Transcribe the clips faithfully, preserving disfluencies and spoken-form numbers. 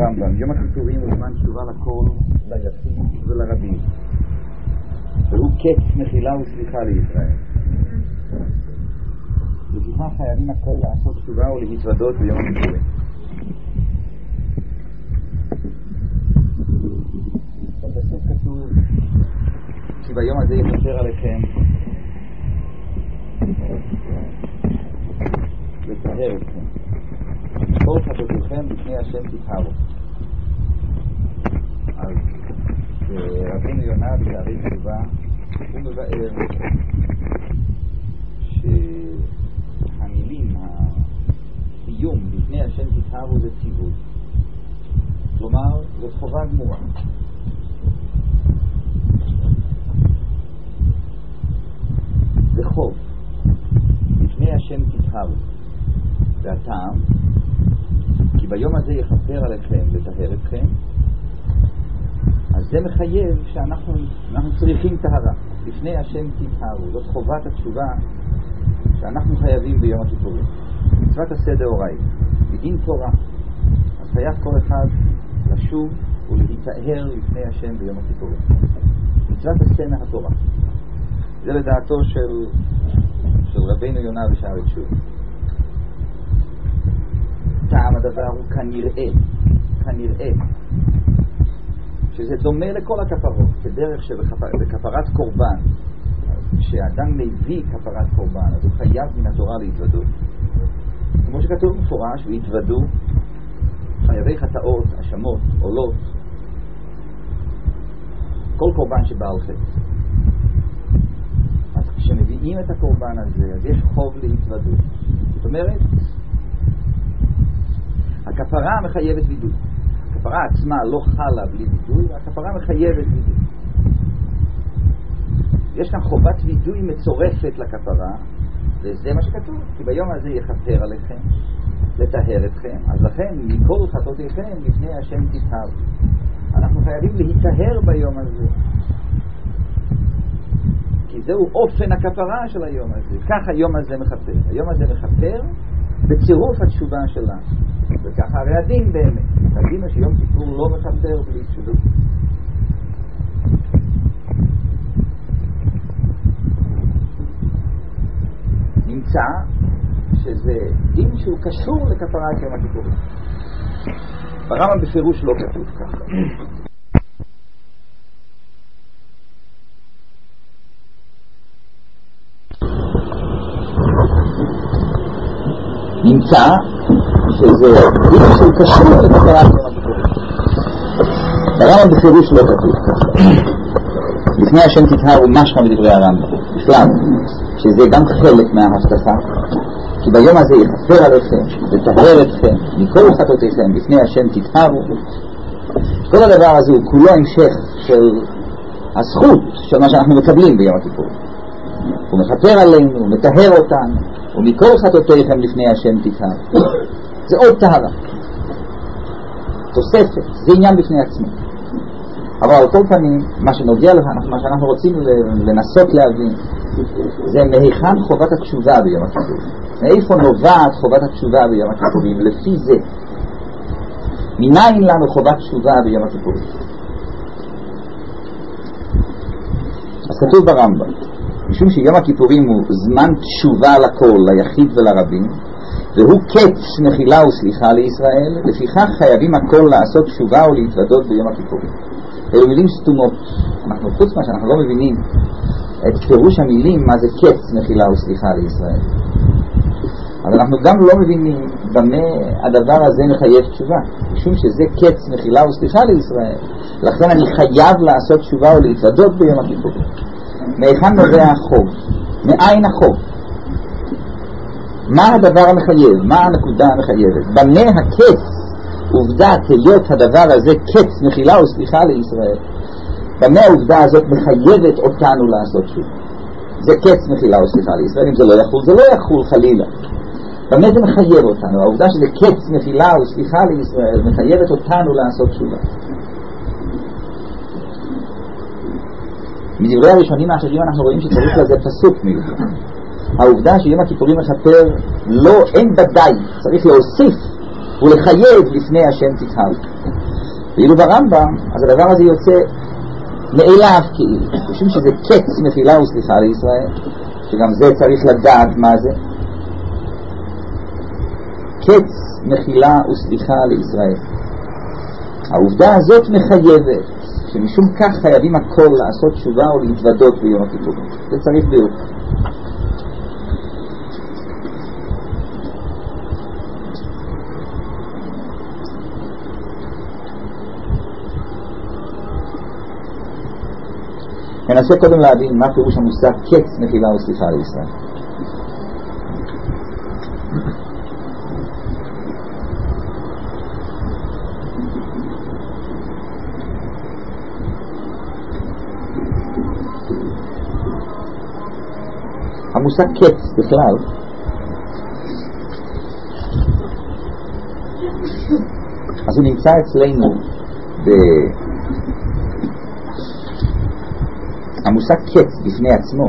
הרמב"ם, יום הכיפורים הוא זמן תשובה לכל, ליחיד ולרבים, והוא קץ מחילה וסליחה לישראל. לפיכך חייבים הכל לעשות תשובה ולהתוודות ביום הכיפורים. בפסוק כתוב כי ביום הזה יכפר עליכם לטהר אתכם, כל חטאותיכם לפני השם תטהרו. אז רבינו יונה בשערי תשובה הוא מבאר שהמילים הסיום לפני השם תטהרו זה ציווי, כלומר זאת חובה גמורה. זה חוב לפני השם תטהרו, והטעם כי ביום הזה יכפר עליכם לטהר אתכם, אז זה מחייב שאנחנו אנחנו צריכים טהרה לפני השם תטהרו. זאת חובת התשובה שאנחנו חייבים ביום הכיפורים. מצוות עשה דאורייתא בדין תורה, אז חייב כל אחד לשוב ולהיטהר לפני השם ביום הכיפורים. מצוות עשה מהתורה, זה לדעתו של של רבינו יונה בשערי תשובה. טעם הדבר הוא כנראה כנראה שזה דומה לכל הכפרות, כדרך שבכפרת קורבן, כשאדם מביא כפרת קורבן אז הוא חייב מן התורה להתוודות, כמו שכתוב מפורש והתוודו חייבי חטאות, אשמות, עולות, כל קורבן שבעל חטא. אז כשמביאים את הקורבן הזה אז יש חוב להתוודות. זאת אומרת הכפרה מחייבת וידוי. הכפרה עצמה לא חלה בלי וידוי, והכפרה מחייבת וידוי. יש כאן חובת וידוי מצורפת לכפרה, וזה מה שכתוב, כי ביום הזה יכפר עליכם לטהר אתכם, אז לכן מכל חטאותיכם לפני השם תטהרו. אנחנו חייבים להיטהר ביום הזה, כי זהו אופן הכפרה של היום הזה. כך היום הזה מכפר. היום הזה מכפר בצירוף התשובה שלנו, וככה הרי הדין באמת. הדין הוא שיום כיפור לא מכפר בלי תשובה. נמצא שזה דין שהוא קשור לכפרת יום הכיפורים. ברמב"ם בפירוש לא כתוב ככה. נמצא שזה דין שהוא קשור לכפרת יום הכיפורים. ברמב"ם בפירוש לא כתוב ככה. לפני השם תטהרו משמע מדברי הרמב"ם בכלל שזה גם חלק מההבטחה, כי ביום הזה יכפר עליכם לטהר אתכם מכל חטאותיכם לפני השם תטהרו. כל הדבר הזה הוא כולו המשך של הזכות של מה שאנחנו מקבלים ביום הכיפור. הוא מכפר עלינו, הוא מטהר אותנו, ומכל חטאותיכם לפני השם תטהרו. זה עוד טהרה, תוספת, זה עניין בפני עצמו. אבל על כל פנים מה שנוגע לך, מה שאנחנו רוצים לנסות להבין, זה מהיכן חובת התשובה ביום הכיפורים. מאיפה נובעת חובת התשובה ביום הכיפורים? לפי זה מניין לנו חובת תשובה ביום הכיפורים? אז כתוב ברמב"ם משום שיום הכיפורים הוא זמן תשובה לכל, ליחיד ולרבים, והוא קץ מחילה וסליחה לישראל, לפיכך חייבים הכל לעשות תשובה ולהתוודות ביום הכיפורים. אלו מילים סתומות. אנחנו חוץ מה שאנחנו לא מבינים את פירוש המילים מה זה קץ מחילה וסליחה לישראל, אז אנחנו גם לא מבינים במה הדבר הזה מחייב תשובה. משום שזה קץ מחילה וסליחה לישראל, לכן אני חייב לעשות תשובה ולהתוודות ביום הכיפורים. מהיכן נובע החוב? מאין החוב? מה הדבר המחייב? מה הנקודה המחייבת? במה הקץ? עובדה תהיות הדבר הזה קץ מחילה וסליחה לישראל, במה העובדה הזאת מחייבת אותנו לעשות שוב? זה קץ מחילה וסליחה לישראל. אם זה לא יחול, זה לא יחול חלילה. במה זה מחייב אותנו? העובדה שזה קץ מחילה וסליחה לישראל מחייבת אותנו לעשות שובה. מדברי הראשונים האחרים אנחנו רואים שצריך לזה פסוק מיוחד. העובדה שיום הכיפורים מכפר לא, אין בדי, צריך להוסיף ולחייב לפני השם תתהב. ואילו ברמב"ם, אז הדבר הזה יוצא מאליו כאילו, משום שזה קץ מחילה וסליחה לישראל, שגם זה צריך לדעת מה זה. קץ מחילה וסליחה לישראל. העובדה הזאת מחייבת, שמשום כך חייבים הכל לעשות תשובה או להתוודות ביום הכיפורים. זה צריך להיות. ננסה קודם להבין מה פירוש המושג קץ מחילה וסליחה לישראל. המושג קץ בכלל אז הוא נמצא אצלנו ב... המושג קץ בפני עצמו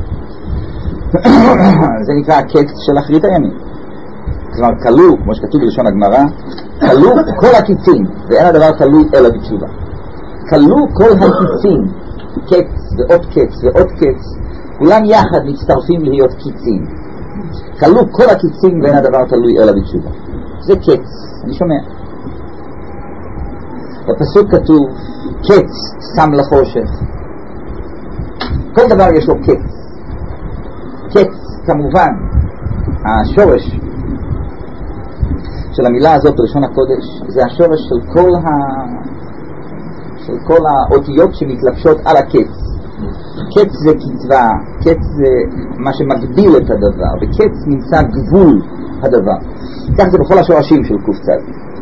זה נקרא הקץ של אחרית הימים. כלומר כלוא, כמו שכתוב בלשון הגמרא, כלוא כל הקיצים ואין הדבר תלוי אלא בתשובה. כלוא כל הקיצים, קץ ועוד קץ ועוד קץ, כולם יחד מצטרפים להיות קיצים. כלוא כל הקיצים ואין הדבר תלוי אלא בתשובה. זה קץ. אני שומע בפסוק כתוב קץ שם לחושך. כל דבר יש לו קץ. קץ כמובן השורש של המילה הזאת בלשון הקודש זה השורש של כל ה... של כל האותיות שמתלבשות על הקץ. קץ זה קצבה, קץ זה מה שמגביל את הדבר, בקץ נמצא גבול הדבר. כך זה בכל השורשים של קופצת.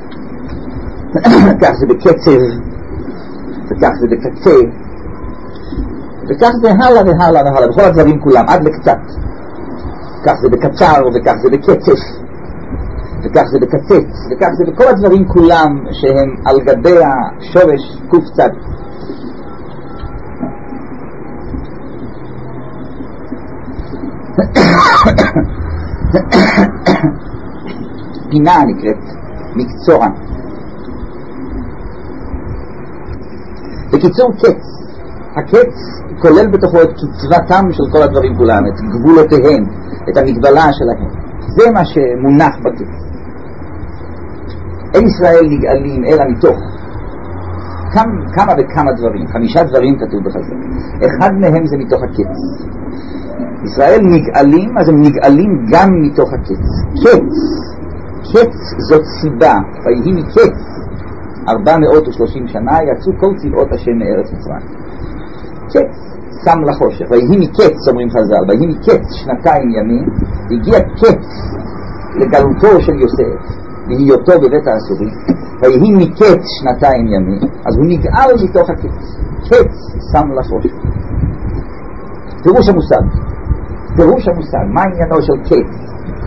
כך זה בקצב, וכך זה בקצה, וכך זה הלאה והלאה והלאה, בכל הדברים כולם, עד לקצת. כך זה בקצר, וכך זה בקצף, וכך זה בקצץ, וכך זה בכל הדברים כולם שהם על גבי השורש קופצת. פינה נקראת מקצוע. בקיצור קץ, הקץ כולל בתוכו את קצבתם של כל הדברים כולם, את גבולותיהם, את המגבלה שלהם. זה מה שמונח בקץ. אין ישראל נגאלים אלא מתוך כמה, כמה וכמה דברים, חמישה דברים כתוב בחז"ל. אחד מהם זה מתוך הקץ. ישראל נגאלים, אז הם נגאלים גם מתוך הקץ. קץ, קץ זאת סיבה, ויהי מקץ ארבע מאות ושלושים שנה יצאו כל צבאות השם מארץ מצרים. קץ שם לחושך, ויהי מקץ אומרים חז"ל, ויהי מקץ שנתיים ימים, הגיע קץ לגלותו של יוסף בהיותו בבית האסורים, ויהי מקץ שנתיים ימים, אז הוא נגאל מתוך הקץ. קץ שם לחושך. פירוש המושג פירוש המושג, מה עניינו של קץ?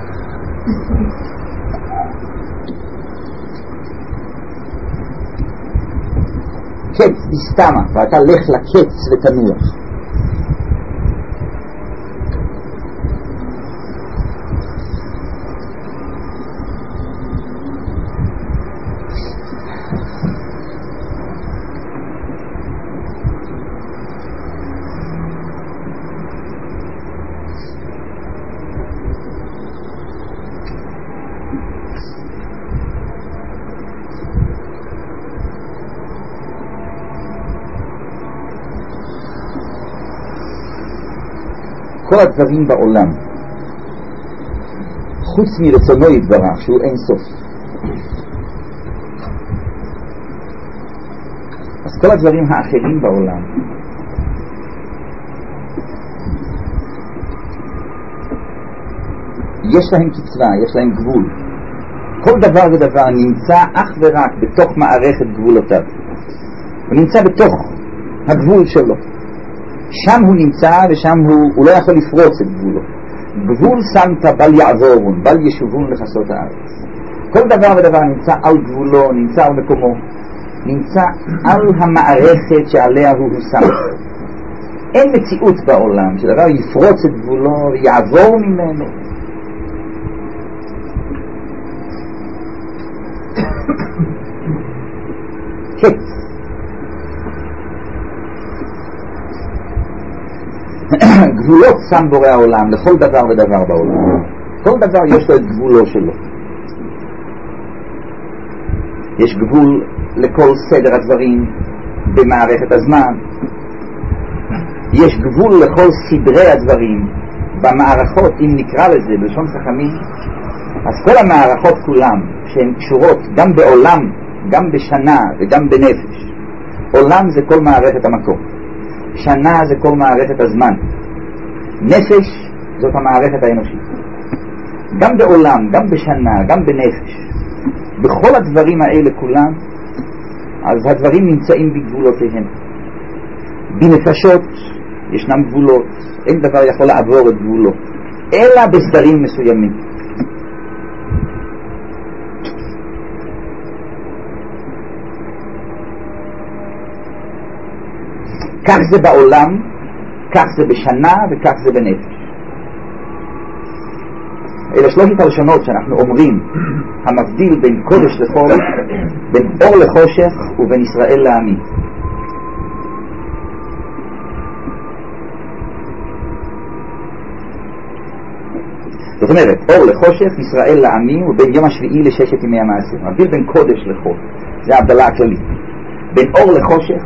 קץ נסתמה, ואתה לך לקץ ותנוח. כל הדברים בעולם חוץ מרצונו יתברך שהוא אין סוף, אז כל הדברים האחרים בעולם יש להם קצבה, יש להם גבול. כל דבר ודבר נמצא אך ורק בתוך מערכת גבולותיו, הוא נמצא בתוך הגבול שלו, שם הוא נמצא ושם הוא, הוא לא יכול לפרוץ את גבולו. גבול שמת בל יעבורון, בל ישובון לחסות הארץ. כל דבר ודבר נמצא על גבולו, נמצא על מקומו, נמצא על המערכת שעליה הוא שם. אין מציאות בעולם שדבר יפרוץ את גבולו ויעבור ממנו. קץ. גבולות שם בורא העולם לכל דבר ודבר בעולם. כל דבר יש לו את גבולו שלו. יש גבול לכל סדר הדברים במערכת הזמן. יש גבול לכל סדרי הדברים במערכות, אם נקרא לזה בלשון חכמים. אז כל המערכות כולם שהן קשורות גם בעולם, גם בשנה וגם בנפש. עולם זה כל מערכת המקום, שנה זה כל מערכת הזמן, נפש זאת המערכת האנושית. גם בעולם, גם בשנה, גם בנפש, בכל הדברים האלה כולם, אז הדברים נמצאים בגבולותיהם. בנפשות ישנם גבולות, אין דבר יכול לעבור את גבולות אלא בסדרים מסוימים. כך זה בעולם, כך זה בשנה וכך זה בנפש. אלה שלושת הראשונות שאנחנו אומרים, המבדיל בין קודש לחול, בין אור לחושך ובין ישראל לעמים. זאת אומרת, אור לחושך, ישראל לעמים, ובין יום השביעי לששת ימי המעשה. מבדיל בין קודש לחול, זה ההבדלה הכללית. בין אור לחושך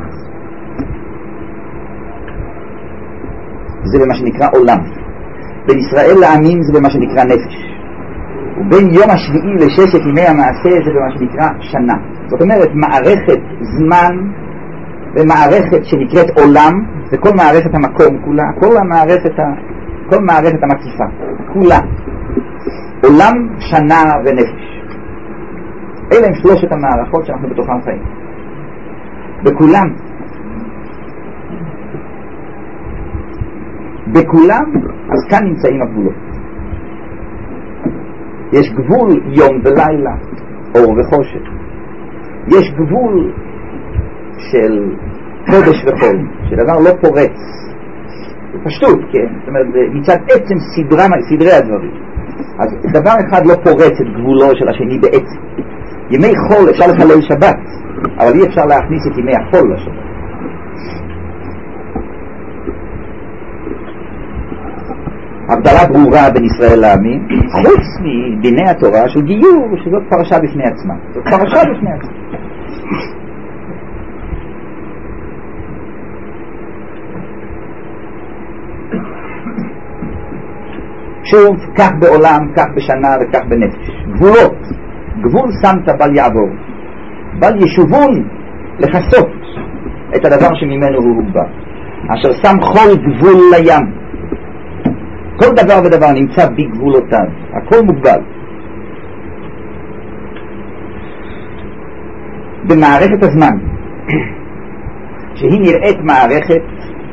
זה במה שנקרא עולם, בין ישראל לעמים זה במה שנקרא נפש, ובין יום השביעי לששת ימי המעשה זה במה שנקרא שנה. זאת אומרת, מערכת זמן ומערכת שנקראת עולם, וכל מערכת המקום כולה, כל המערכת, ה... כל מערכת המקיפה כולה, עולם, שנה ונפש. אלה הם שלושת המערכות שאנחנו בתוכם חיים. בכולם בכולם, אז כאן נמצאים הגבולות. יש גבול יום ולילה, אור וחושך. יש גבול של קודש וחול, שדבר לא פורץ. פשטות, כן? זאת אומרת, מצד עצם סדרה, סדרי הדברים. אז דבר אחד לא פורץ את גבולו של השני בעצם. ימי חול אפשר לחלל שבת, אבל אי אפשר להכניס את ימי החול לשבת. הבדלה ברורה בין ישראל לעמים, חוץ מדיני התורה של גיור, שזאת פרשה בפני עצמה. זאת פרשה בפני עצמה. שוב, כך בעולם, כך בשנה וכך בנפש. גבולות. גבול שמת בל יעבור. בל ישובון לחסות את הדבר שממנו הוא הוגבר. אשר שם חול גבול לים. כל דבר ודבר נמצא בגבולותיו, הכל מוגבל. במערכת הזמן, שהיא נראית מערכת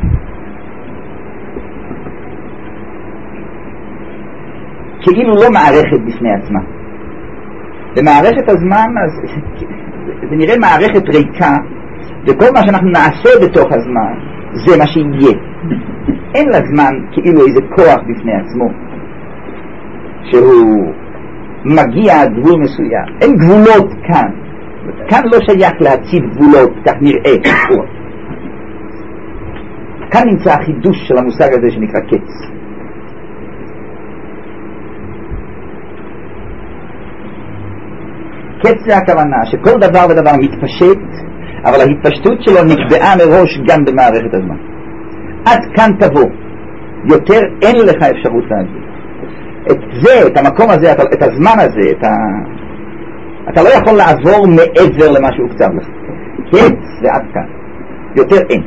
כאילו לא מערכת בפני עצמה. במערכת הזמן אז זה נראה מערכת ריקה, וכל מה שאנחנו נעשה בתוך הזמן זה מה שיהיה. אין לזמן כאילו איזה כוח בפני עצמו שהוא מגיע עד גבול מסוים. אין גבולות כאן. כאן לא שייך להציב גבולות, כך נראה. כאן נמצא החידוש של המושג הזה שנקרא קץ. קץ זה הכוונה שכל דבר ודבר מתפשט, אבל ההתפשטות שלו נקבעה מראש גם במערכת הזמן. עד כאן תבוא, יותר אין לך אפשרות להגיד. את זה, את המקום הזה, את הזמן הזה, את ה... אתה לא יכול לעבור מעבר למה שהוקצב לך. קץ זה עד כאן, יותר אין.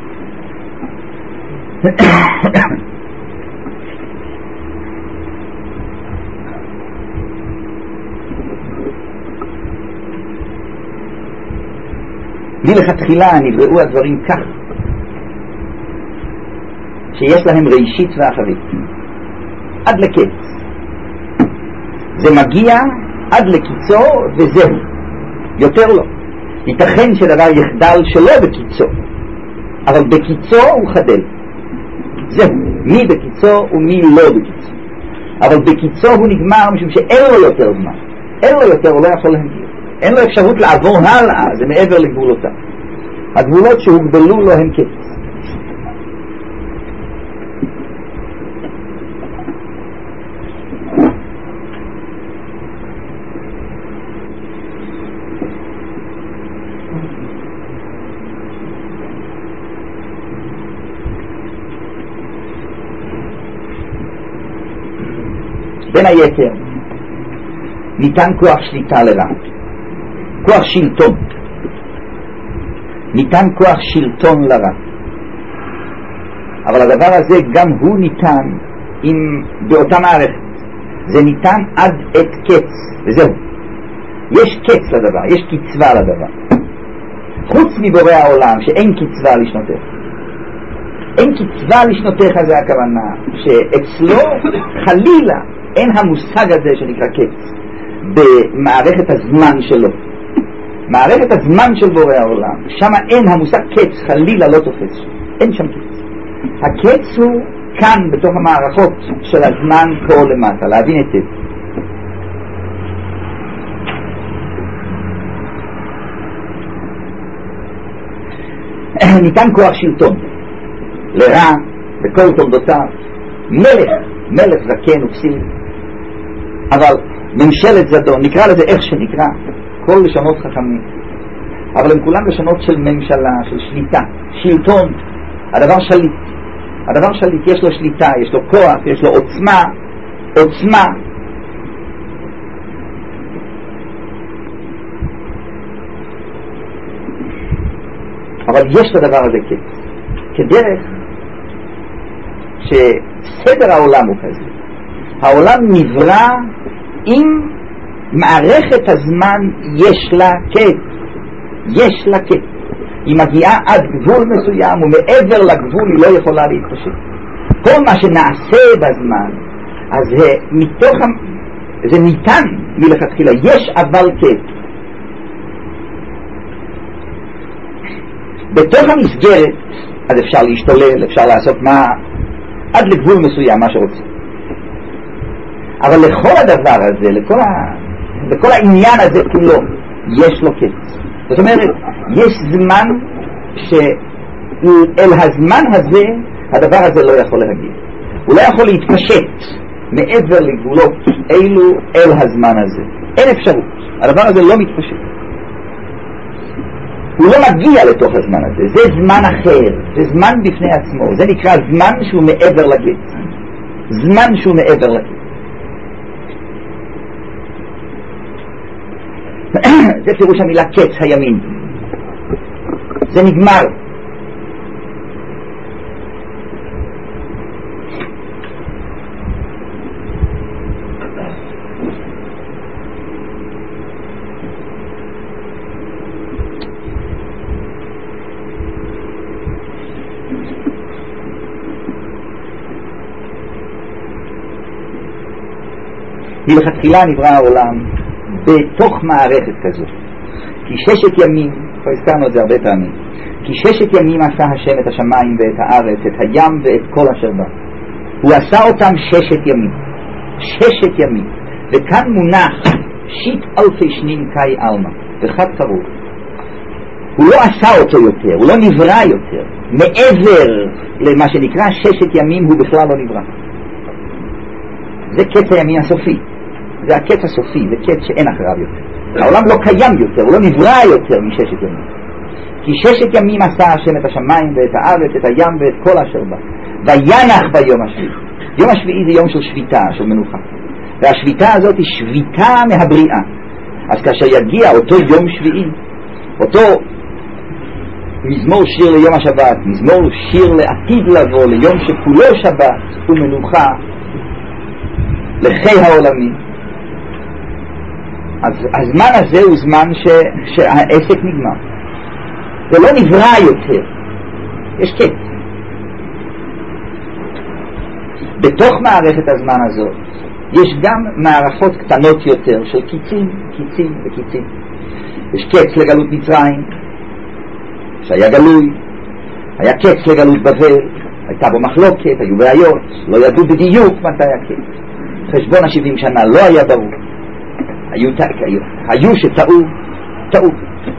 מלכתחילה נבראו הדברים כך שיש להם ראשית ואחרית עד לקץ. זה מגיע עד לקיצו וזהו, יותר לא. ייתכן שדבר יחדל שלא בקיצו, אבל בקיצו הוא חדל. זהו, מי בקיצו ומי לא בקיצו. אבל בקיצו הוא נגמר משום שאין לו יותר זמן, אין לו יותר, הוא לא יכול להגיע. אין לו אפשרות לעבור הלאה, זה מעבר לגבולותיו. הגבולות שהוגבלו לו הם קץ. בין היתר ניתן כוח שליטה לרע, כוח שלטון, ניתן כוח שלטון לרע, אבל הדבר הזה גם הוא ניתן עם באותה מערכת, זה ניתן עד את קץ, וזהו, יש קץ לדבר, יש קצבה לדבר, חוץ מבורא העולם שאין קצבה לשנותיך. אין קצבה לשנותיך, זה הכוונה שאצלו חלילה אין המושג הזה שנקרא קץ במערכת הזמן שלו. מערכת הזמן של בורא העולם, שם אין המושג קץ, חלילה לא תופס, אין שם קץ. הקץ הוא כאן בתוך המערכות של הזמן פה למטה, להבין היטב. ניתן כוח שלטון לרע בכל תולדותיו, מלך, מלך זקן וכסיל, אבל ממשלת זדון, נקרא לזה איך שנקרא, כל לשונות חכמים, אבל הם כולם לשונות של ממשלה, של שליטה, שלטון. הדבר שליט, הדבר שליט, יש לו שליטה, יש לו כוח, יש לו עוצמה, עוצמה. אבל יש לדבר הזה קץ, כדרך שסדר העולם הוא כזה. העולם נברא עם מערכת הזמן, יש לה קץ, יש לה קץ. היא מגיעה עד גבול מסוים, ומעבר לגבול היא לא יכולה להתפשט. כל מה שנעשה בזמן, אז זה, מתוך, זה ניתן מלכתחילה, יש אבל קץ. בתוך המסגרת, אז אפשר להשתולל, אפשר לעשות מה, עד לגבול מסוים, מה שרוצים. אבל לכל הדבר הזה, לכל, ה... לכל העניין הזה כולו, יש לו קץ. זאת אומרת, יש זמן שאל הזמן הזה, הדבר הזה לא יכול להגיע. הוא לא יכול להתפשט מעבר לגבולות אלו אל הזמן הזה. אין אפשרות. הדבר הזה לא מתפשט. הוא לא מגיע לתוך הזמן הזה. זה זמן אחר. זה זמן בפני עצמו. זה נקרא זמן שהוא מעבר לקץ. זמן שהוא מעבר לקץ. זה פירוש המילה קץ, הימין. זה נגמר. מלכתחילה נברא העולם בתוך מערכת כזו. כי ששת ימים, כבר הזכרנו את זה הרבה פעמים, כי ששת ימים עשה השם את השמיים ואת הארץ, את הים ואת כל אשר בה. הוא עשה אותם ששת ימים. ששת ימים. וכאן מונח שיט אלפי שנים קאי אלמה, וחד קרוב. הוא לא עשה אותו יותר, הוא לא נברא יותר. מעבר למה שנקרא ששת ימים הוא בכלל לא נברא. זה קץ הימים הסופי. זה הקץ הסופי, זה קץ שאין אחריו יותר. העולם לא קיים יותר, הוא לא נברא יותר מששת ימים. כי ששת ימים עשה השם את השמיים ואת הארץ, את הים ואת כל אשר בה. וינח ביום השביעי. יום השביעי זה יום של שביתה, של מנוחה. והשביתה הזאת היא שביתה מהבריאה. אז כאשר יגיע אותו יום שביעי, אותו מזמור שיר ליום השבת, מזמור שיר לעתיד לבוא, ליום שכולו שבת ומנוחה, לחי העולמי, אז הזמן הזה הוא זמן ש... שהעסק נגמר. זה לא נברא יותר. יש קץ. בתוך מערכת הזמן הזאת יש גם מערכות קטנות יותר של קיצים, קיצים וקיצים. יש קץ לגלות מצרים, שהיה גלוי. היה קץ לגלות בבל, הייתה בו מחלוקת, היו בעיות, לא ידעו בדיוק מתי הקץ. חשבון השבעים שנה לא היה ברור. היו, היו, היו שטעו, טעות.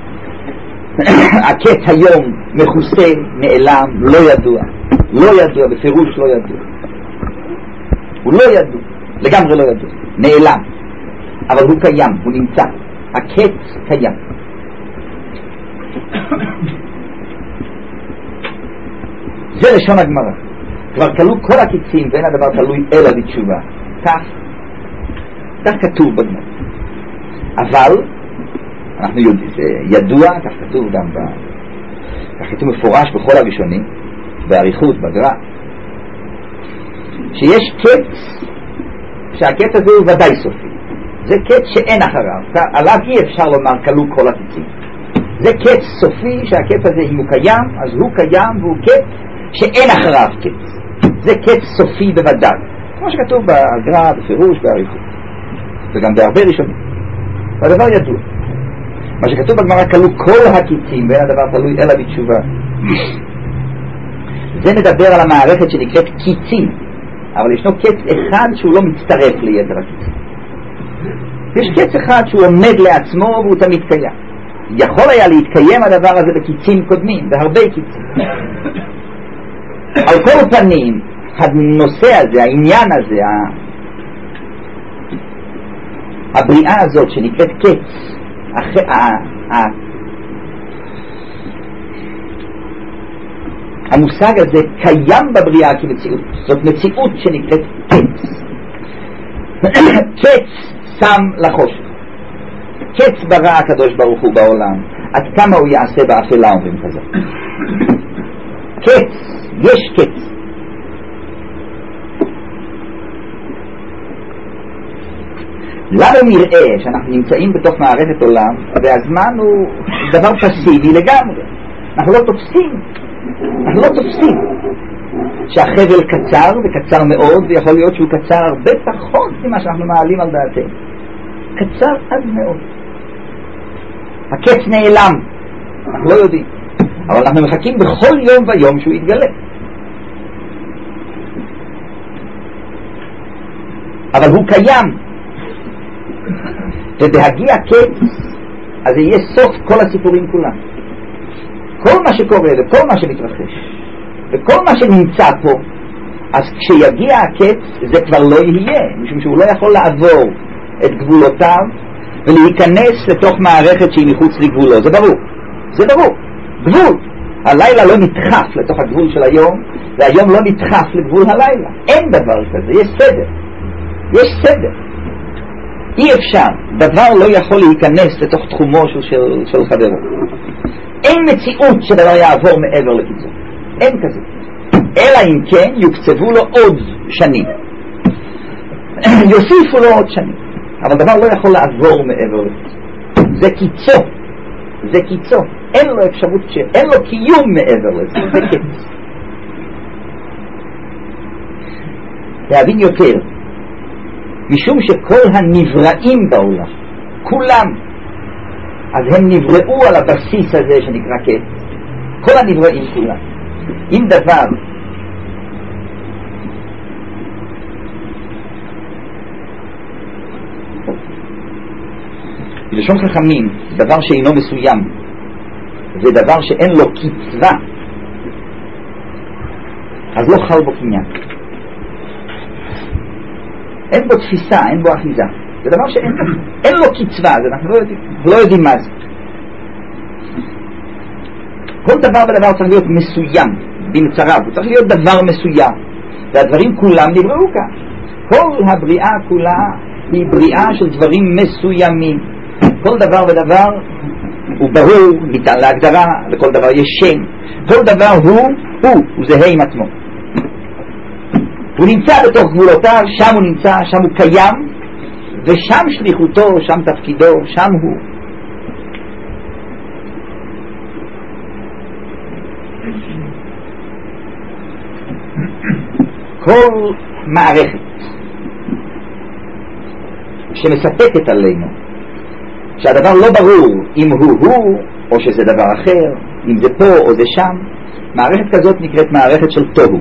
הקץ היום מכוסה, נעלם, לא ידוע, לא ידוע, בפירוש לא ידוע, הוא לא ידוע, לגמרי לא ידוע, נעלם, אבל הוא קיים, הוא נמצא, הקץ קיים. זה לשון הגמרא. כבר כלו כל הקיצים ואין הדבר תלוי אלא בתשובה. כך, כך כתוב בגמרא. אבל אנחנו יודעים, זה ידוע, כך כתוב גם ב... כך כתוב מפורש בכל הראשונים, בעריכות, בגר"א, שיש קץ, שהקץ הזה הוא ודאי סופי. זה קץ שאין אחריו, עליו אי אפשר לומר כלו כל הקיצים. זה קץ סופי, שהקץ הזה אם הוא קיים, אז הוא קיים והוא קץ שאין אחריו קץ. זה קץ סופי בוודאי, כמו שכתוב בגר"א, בפירוש, בעריכות, וגם בהרבה ראשונים. והדבר ידוע. מה שכתוב בגמרא כלו כל הקיצים ואין הדבר תלוי אלא בתשובה. זה מדבר על המערכת שנקראת קיצים, אבל ישנו קץ אחד שהוא לא מצטרף ליתר הקיצים. יש קץ אחד שהוא עומד לעצמו והוא תמיד קיים. יכול היה להתקיים הדבר הזה בקיצים קודמים, בהרבה קיצים. על כל פנים, הנושא הזה, העניין הזה, הבריאה הזאת שנקראת קץ, המושג הזה קיים בבריאה כמציאות. זאת מציאות שנקראת קץ. קץ שם לחושך. קץ ברא הקדוש ברוך הוא בעולם, עד כמה הוא יעשה באפלה, אומרים כזה. קץ, יש קץ. לנו נראה שאנחנו נמצאים בתוך מערכת עולם והזמן הוא דבר פסיבי לגמרי. אנחנו לא תופסים, אנחנו לא תופסים שהחבל קצר וקצר מאוד, ויכול להיות שהוא קצר הרבה פחות ממה שאנחנו מעלים על דעתנו. קצר עד מאוד. הקץ נעלם, אנחנו לא יודעים, אבל אנחנו מחכים בכל יום ויום שהוא יתגלה. אבל הוא קיים, ובהגיע קץ אז יהיה סוף כל הסיפורים כולם. כל מה שקורה וכל מה שמתרחש וכל מה שנמצא פה, אז כשיגיע הקץ זה כבר לא יהיה, משום שהוא לא יכול לעבור את גבולותיו ולהיכנס לתוך מערכת שהיא מחוץ לגבולו. זה ברור, זה ברור, גבול. הלילה לא נדחף לתוך הגבול של היום, והיום לא נדחף לגבול הלילה. אין דבר כזה, יש סדר, יש סדר. אי אפשר, דבר לא יכול להיכנס לתוך תחומו של, של, של חברו. אין מציאות שדבר יעבור מעבר לקיצור, אין כזה. אלא אם כן יוקצבו לו עוד שנים, יוסיפו לו עוד שנים, אבל דבר לא יכול לעבור מעבר לקיצור. זה קיצור, זה קיצור, אין לו אפשרות, אין לו קיום מעבר לזה, זה קץ. להבין יותר, משום שכל הנבראים בעולם, כולם, אז הם נבראו על הבסיס הזה שנקרא קץ. כל הנבראים כולם. אם דבר בלשון חכמים, דבר שאינו מסוים ודבר שאין לו קצבה, אז לא חל בו קניין. אין בו תפיסה, אין בו אחיזה. זה דבר שאין אין לו קצבה, זה אנחנו לא יודעים, לא יודעים מה זה. כל דבר ודבר צריך להיות מסוים במצריו, הוא צריך להיות דבר מסוים, והדברים כולם נבראו כאן. כל הבריאה כולה היא בריאה של דברים מסוימים. כל דבר ודבר הוא ברור, ניתן להגדרה, לכל דבר יש שם. כל דבר הוא, הוא, הוא זהה עם עצמו. הוא נמצא בתוך גבולותיו, שם הוא נמצא, שם הוא קיים, ושם שליחותו, שם תפקידו, שם הוא. כל מערכת שמספקת עלינו שהדבר לא ברור אם הוא הוא או שזה דבר אחר, אם זה פה או זה שם, מערכת כזאת נקראת מערכת של תוהו.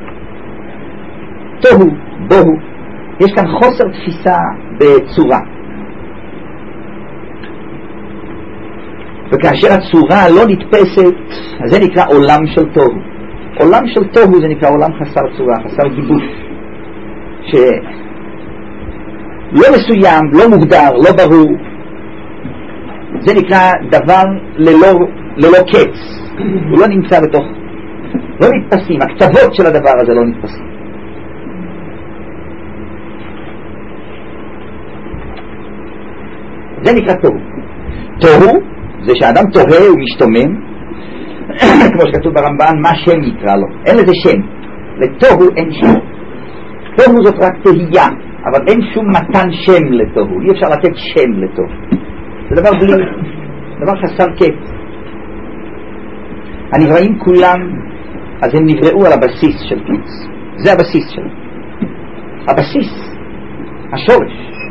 תוהו, בוהו. יש כאן חוסר תפיסה בצורה, וכאשר הצורה לא נתפסת, אז זה נקרא עולם של תוהו. עולם של תוהו זה נקרא עולם חסר צורה, חסר גיבוש, שלא מסוים, לא מוגדר, לא ברור. זה נקרא דבר ללא, ללא קץ. הוא לא נמצא בתוך, לא נתפסים, הקצוות של הדבר הזה לא נתפסים. זה נקרא תוהו. תוהו זה שאדם תוהה ומשתומם, כמו שכתוב ברמב"ן, מה שם יקרא לו. אין לזה שם. לתוהו אין שם. תוהו זאת רק תהייה, אבל אין שום מתן שם לתוהו. אי אפשר לתת שם לתוהו. זה דבר בלי, דבר חסר קץ. הנבראים כולם, אז הם נבראו על הבסיס של קץ. זה הבסיס שלו. הבסיס, השורש,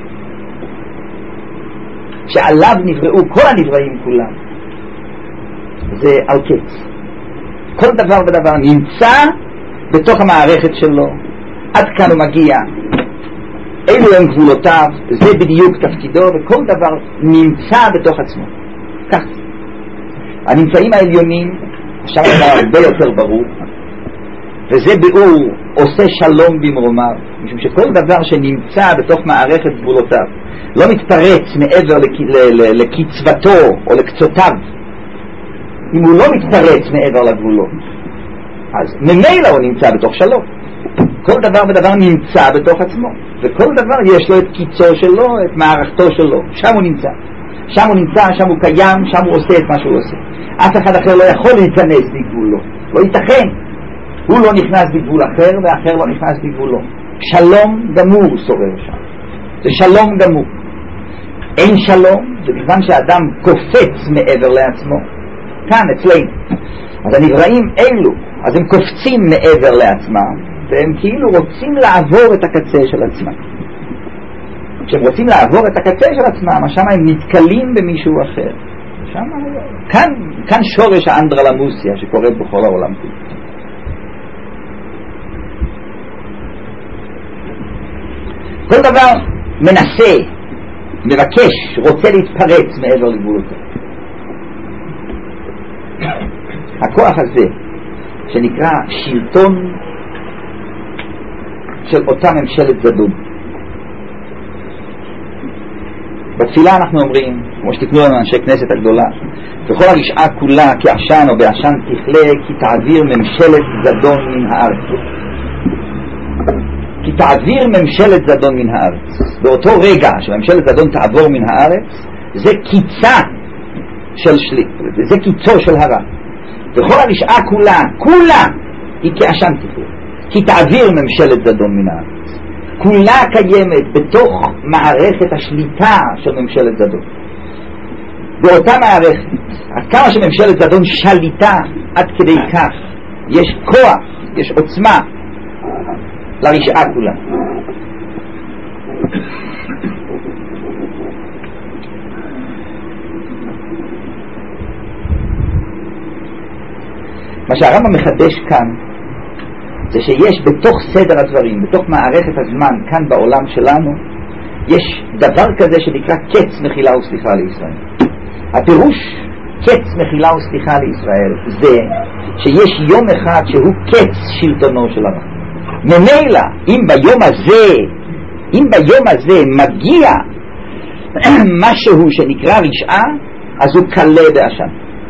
שעליו נבראו כל הנבראים כולם, זה על קץ. כל דבר ודבר נמצא בתוך המערכת שלו. עד כאן הוא מגיע, אלו הם גבולותיו, זה בדיוק תפקידו, וכל דבר נמצא בתוך עצמו. כך הנמצאים העליונים, עכשיו זה הרבה יותר ברור, וזה ביאור עושה שלום במרומיו, משום שכל דבר שנמצא בתוך מערכת גבולותיו לא מתפרץ מעבר לקצוותו או לקצותיו. אם הוא לא מתפרץ מעבר לגבולות, אז ממילא הוא נמצא בתוך שלום. כל דבר ודבר נמצא בתוך עצמו, וכל דבר יש לו את קיצו שלו, את מערכתו שלו. שם הוא נמצא, שם הוא נמצא, שם הוא קיים, שם הוא עושה את מה שהוא עושה. אף אחד אחר לא יכול להיכנס בגבולו, לא ייתכן. הוא לא נכנס בגבול אחר, ואחר לא נכנס בגבולו. שלום גמור שורר שם, זה שלום גמור. אין שלום, זה בזמן שאדם קופץ מעבר לעצמו. כאן אצלנו, אז הנבראים אלו, אז הם קופצים מעבר לעצמם, והם כאילו רוצים לעבור את הקצה של עצמם. כשהם רוצים לעבור את הקצה של עצמם, שם הם נתקלים במישהו אחר. שם, כאן, כאן שורש האנדרלמוסיה שקורית בכל העולם. כל דבר מנסה, מבקש, רוצה להתפרץ מעבר לגבולותיו. הכוח הזה שנקרא שלטון של אותה ממשלת זדון. בתפילה אנחנו אומרים, כמו שתתנו לנו אנשי כנסת הגדולה, וכל הרשעה כולה כעשן או בעשן תכלה, כי תעביר ממשלת זדון מן הארץ. כי תעביר ממשלת זדון מן הארץ. באותו רגע שממשלת זדון תעבור מן הארץ, זה קיצה של שליט, זה קיצו של הרע. וכל הרשעה כולה, כולה, היא כעשן תכלה. כי תעביר ממשלת זדון מן הארץ. כולה קיימת בתוך מערכת השליטה של ממשלת זדון. באותה מערכת, עד כמה שממשלת זדון שליטה, עד כדי כך יש כוח, יש עוצמה לרשעה כולה. מה שהרמב"ם מחדש כאן זה שיש בתוך סדר הדברים, בתוך מערכת הזמן כאן בעולם שלנו, יש דבר כזה שנקרא קץ מחילה וסליחה לישראל. הפירוש קץ מחילה וסליחה לישראל זה שיש יום אחד שהוא קץ שלטונו של הרע. ממילא אם ביום הזה, אם ביום הזה מגיע משהו שנקרא רשעה, אז הוא קלה בעשן.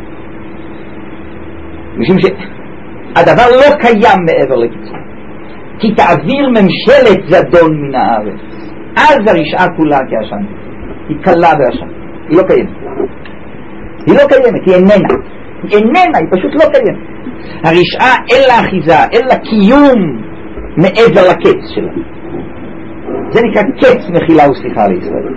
משום שהדבר לא קיים מעבר לקיצור. כי תעביר ממשלת זדון מן הארץ, אז הרשעה כולה כעשן. היא קלה בעשן, היא לא קיימת. היא לא קיימת, היא איננה. היא איננה, היא פשוט לא קיימת. הרשעה אין לה אחיזה, אין לה קיום מעבר לקץ שלה. זה נקרא קץ מחילה וסליחה לישראל.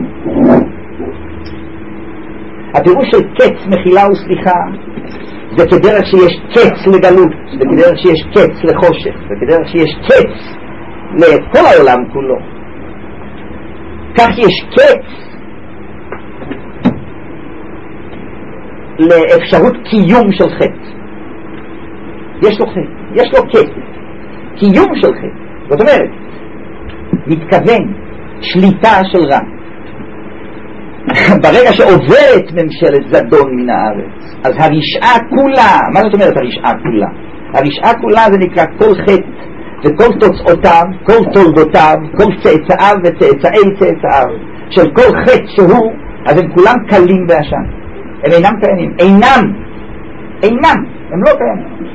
הפירוש של קץ מחילה וסליחה זה כדרך שיש קץ לגלות, זה כדרך שיש קץ לחושך, זה כדרך שיש קץ לכל העולם כולו. כך יש קץ לאפשרות קיום של חטא. יש לו חטא, יש לו קץ, קיום של חטא. זאת אומרת, מתכוון שליטה של רע. ברגע שעוברת ממשלת זדון מן הארץ, אז הרשעה כולה, מה זאת אומרת הרשעה כולה? הרשעה כולה זה נקרא כל חטא וכל תוצאותיו, כל תולדותיו, כל צאצאיו וצאצאי צאצאיו של כל חטא שהוא, אז הם כולם קלים בעשן. הם אינם קיימים, אינם, אינם, הם לא קיימים.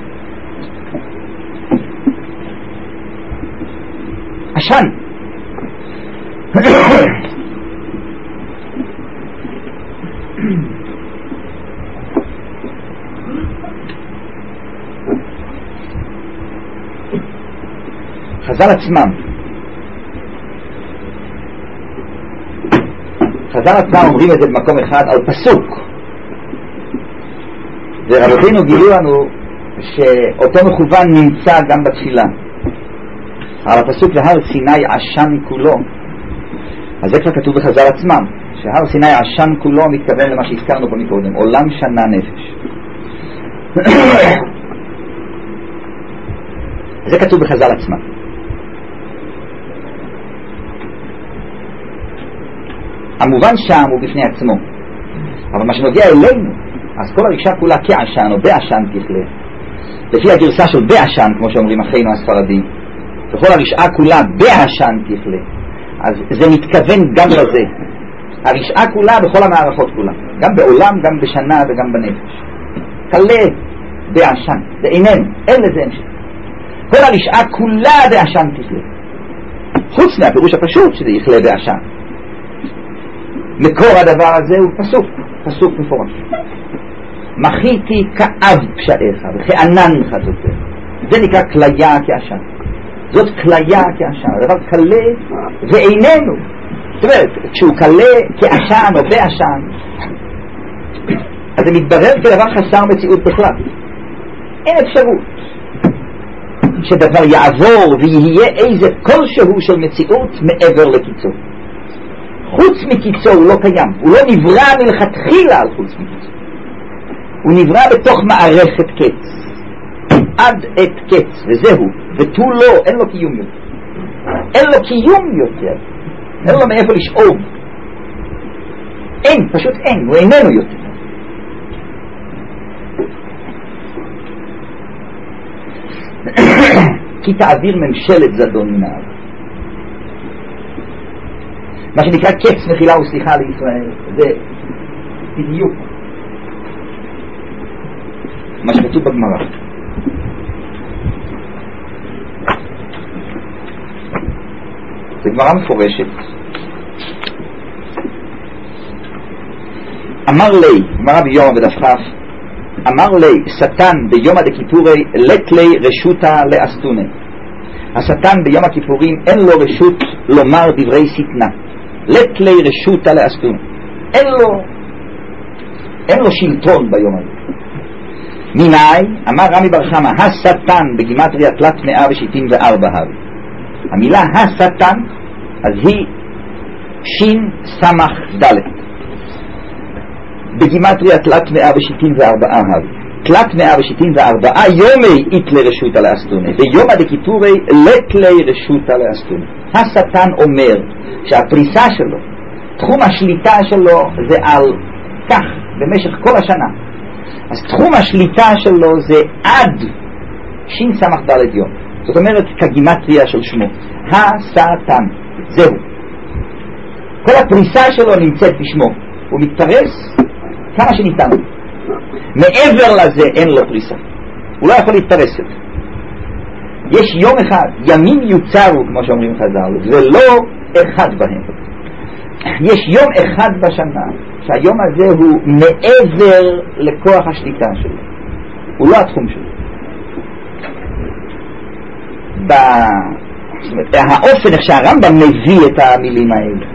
עשן. חז"ל עצמם חז"ל עצמם אומרים את זה במקום אחד על פסוק, ורבותינו גילו לנו שאותו מכוון נמצא גם בתפילה על הפסוק להר סיני עשן כולו. אז זה כבר כתוב בחז"ל עצמם, שהר סיני עשן כולו מתכוון למה שהזכרנו פה מקודם, עולם שנה נפש. זה כתוב בחז"ל עצמם. המובן שם הוא בפני עצמו, אבל מה שנוגע אלינו, אז כל הרשעה כולה כעשן או בעשן תכלה, לפי הגרסה של בעשן כמו שאומרים אחינו הספרדים, וכל הרשעה כולה בעשן תכלה, אז זה מתכוון גם לזה, הרשעה כולה בכל המערכות כולה, גם בעולם, גם בשנה וגם בנפש, כלה בעשן, זה איננו, אין לזה המשך. כל הרשעה כולה בעשן תכלה, חוץ מהפירוש הפשוט שזה יכלה בעשן. מקור הדבר הזה הוא פסוק, פסוק מפורש. מחיתי כאב פשעיך וכענן חטאותיך. זה נקרא כליה כעשן. זאת כליה כעשן, הדבר כלה ואיננו. זאת אומרת, כשהוא כלה כעשן או בעשן, אז זה מתברר כדבר חסר מציאות בכלל. אין אפשרות שדבר יעבור ויהיה איזה כלשהו של מציאות מעבר לקיצור. חוץ מקיצור הוא לא קיים, הוא לא נברא מלכתחילה על חוץ מקיצור, הוא נברא בתוך מערכת קץ עד את קץ, וזהו, ותו לא, אין לו קיום יותר, אין לו קיום יותר, אין לו מאיפה לשאוב, אין, פשוט אין, הוא איננו יותר. כי תעביר ממשלת זדון מן הארץ, מה שנקרא קץ מחילה וסליחה לישראל, זה בדיוק מה שכתוב בגמרא. זה גמרא מפורשת. אמר לי, גמרא ביום בדף כ', אמר לי שטן ביום הדקיפורי לת לי רשותה לאסתונה. השטן ביום הכיפורים אין לו רשות לומר דברי שטנה, לת לי רשותה לאסתונה, אין לו אין לו שלטון ביום הזה. מיני, אמר רמי בר חמא, השטן בגימטריה תלת מאה ושבעים וארבע הר. המילה השטן אז היא שין סמך דלת, בגימטריה תלת מאה ושבעים וארבע הר. תלת מאה ושבעים וארבע יומי אית לרשותה לאסתונה, ביום הדקיפורי לת לי רשותה לאסתונה. השטן אומר שהפריסה שלו, תחום השליטה שלו זה על כך במשך כל השנה, אז תחום השליטה שלו זה עד שין סמך דלת יום, זאת אומרת כגימטריה של שמו השטן, זהו, כל הפריסה שלו נמצאת בשמו, הוא מתפרס כמה שניתן, מעבר לזה אין לו פריסה, הוא לא יכול להתפרס יותר. יש יום אחד, ימים יוצרו כמו שאומרים חז"ל, ולא אחד בהם. יש יום אחד בשנה שהיום הזה הוא מעבר לכוח השליטה שלו, הוא לא התחום שלו. ב... זאת אומרת, האופן איך שהרמב"ם מביא את המילים האלה,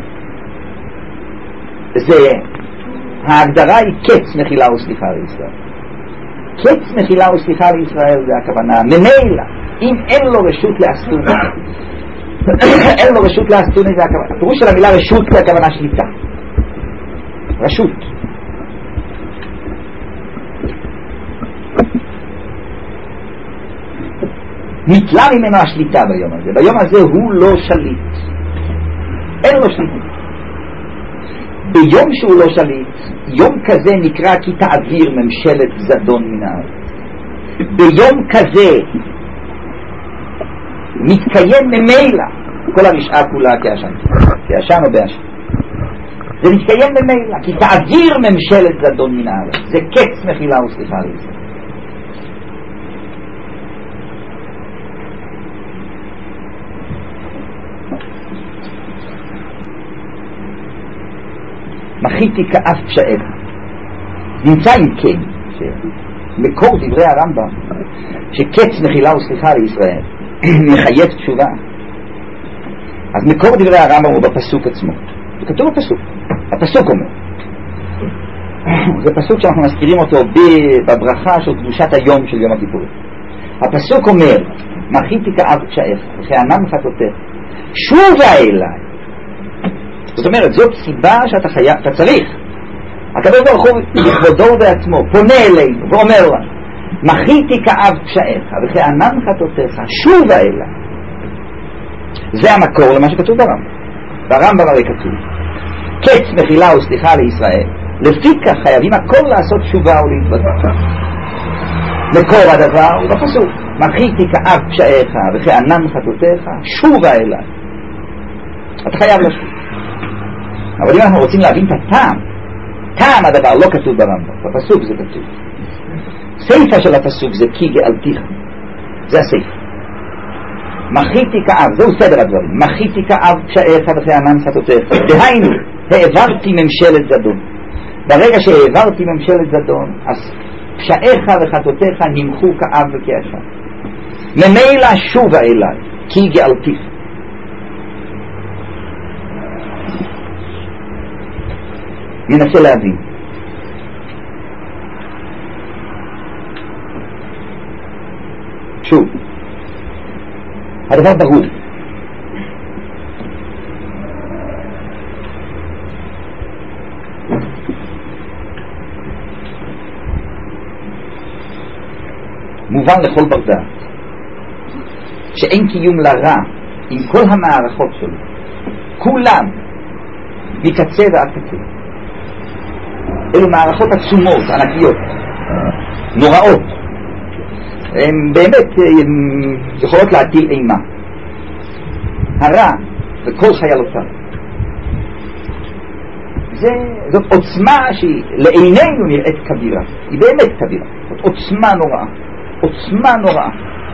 זה ההגדרה היא קץ מחילה וסליחה לישראל. קץ מחילה וסליחה לישראל זה הכוונה, ממילא אם אין לו רשות לאסתונה, אין לו רשות לאסתונה זה הכוונה. הפירוש של המילה רשות זה הכוונה שליטה, רשות. נטלה ממנו השליטה ביום הזה, ביום הזה הוא לא שליט, אין לו שליטה. ביום שהוא לא שליט, יום כזה נקרא כי תעביר ממשלת זדון מן הארץ. ביום כזה מתקיים ממילא כל הרשעה כולה כעשן, כעשן או בעשן. זה מתקיים ממילא כי תעביר ממשלת זדון מן הארץ. זה קץ מחילה וסליחה לישראל. מחיתי כאף פשעיך. נמצא אם כן שמקור דברי הרמב"ם שקץ מחילה וסליחה לישראל מחייב תשובה, אז מקור דברי הרמב"ם הוא בפסוק עצמו. זה כתוב בפסוק. הפסוק אומר, זה פסוק שאנחנו מזכירים אותו בברכה של קדושת היום של יום הכיפורים. הפסוק אומר, מחיתי כאף פשעיך וכענן חטאותיך שובה אליי. זאת אומרת, זאת סיבה שאתה חייב, אתה צריך. הקדוש ברוך הוא לכבודו בעצמו פונה אלינו ואומר לנו, מחיתי כאב פשעיך וכענן חטאותיך שובה אליי. זה המקור למה שכתוב ברמב"ם. ברמב"ם הרי כתוב קץ מחילה וסליחה לישראל, לפי כך חייבים הכל לעשות תשובה ולהתוודות. מקור הדבר הוא בפסוק, מחיתי כאב פשעיך וכענן חטאותיך שובה אליי. אתה חייב לשוב. אבל אם אנחנו רוצים להבין את הטעם, טעם הדבר לא כתוב ברמב"ם, בפסוק זה כתוב. סיפה של הפסוק זה כי גאלתיך, זה הסיפה. מחיתי כאב, זהו סדר הדברים, מחיתי כאב פשעיך וכענן חטאותיך. דהיינו, העברתי ממשלת זדון. ברגע שהעברתי ממשלת זדון, אז פשעיך וחטאותיך נמחו כאב וכעשן. ממילא שובה אליי, כי גאלתיך. ננסה להבין. שוב, הדבר ברור. מובן לכל בר דעת שאין קיום לרע עם כל המערכות שלו, כולם מקצה ועד קצה. אלו מערכות עצומות, ענקיות, נוראות. הן באמת הן יכולות להטיל אימה. הרע וכל חיילותיו. זאת עוצמה שהיא לעינינו נראית כבירה. היא באמת כבירה. זאת עוצמה נוראה. עוצמה נוראה.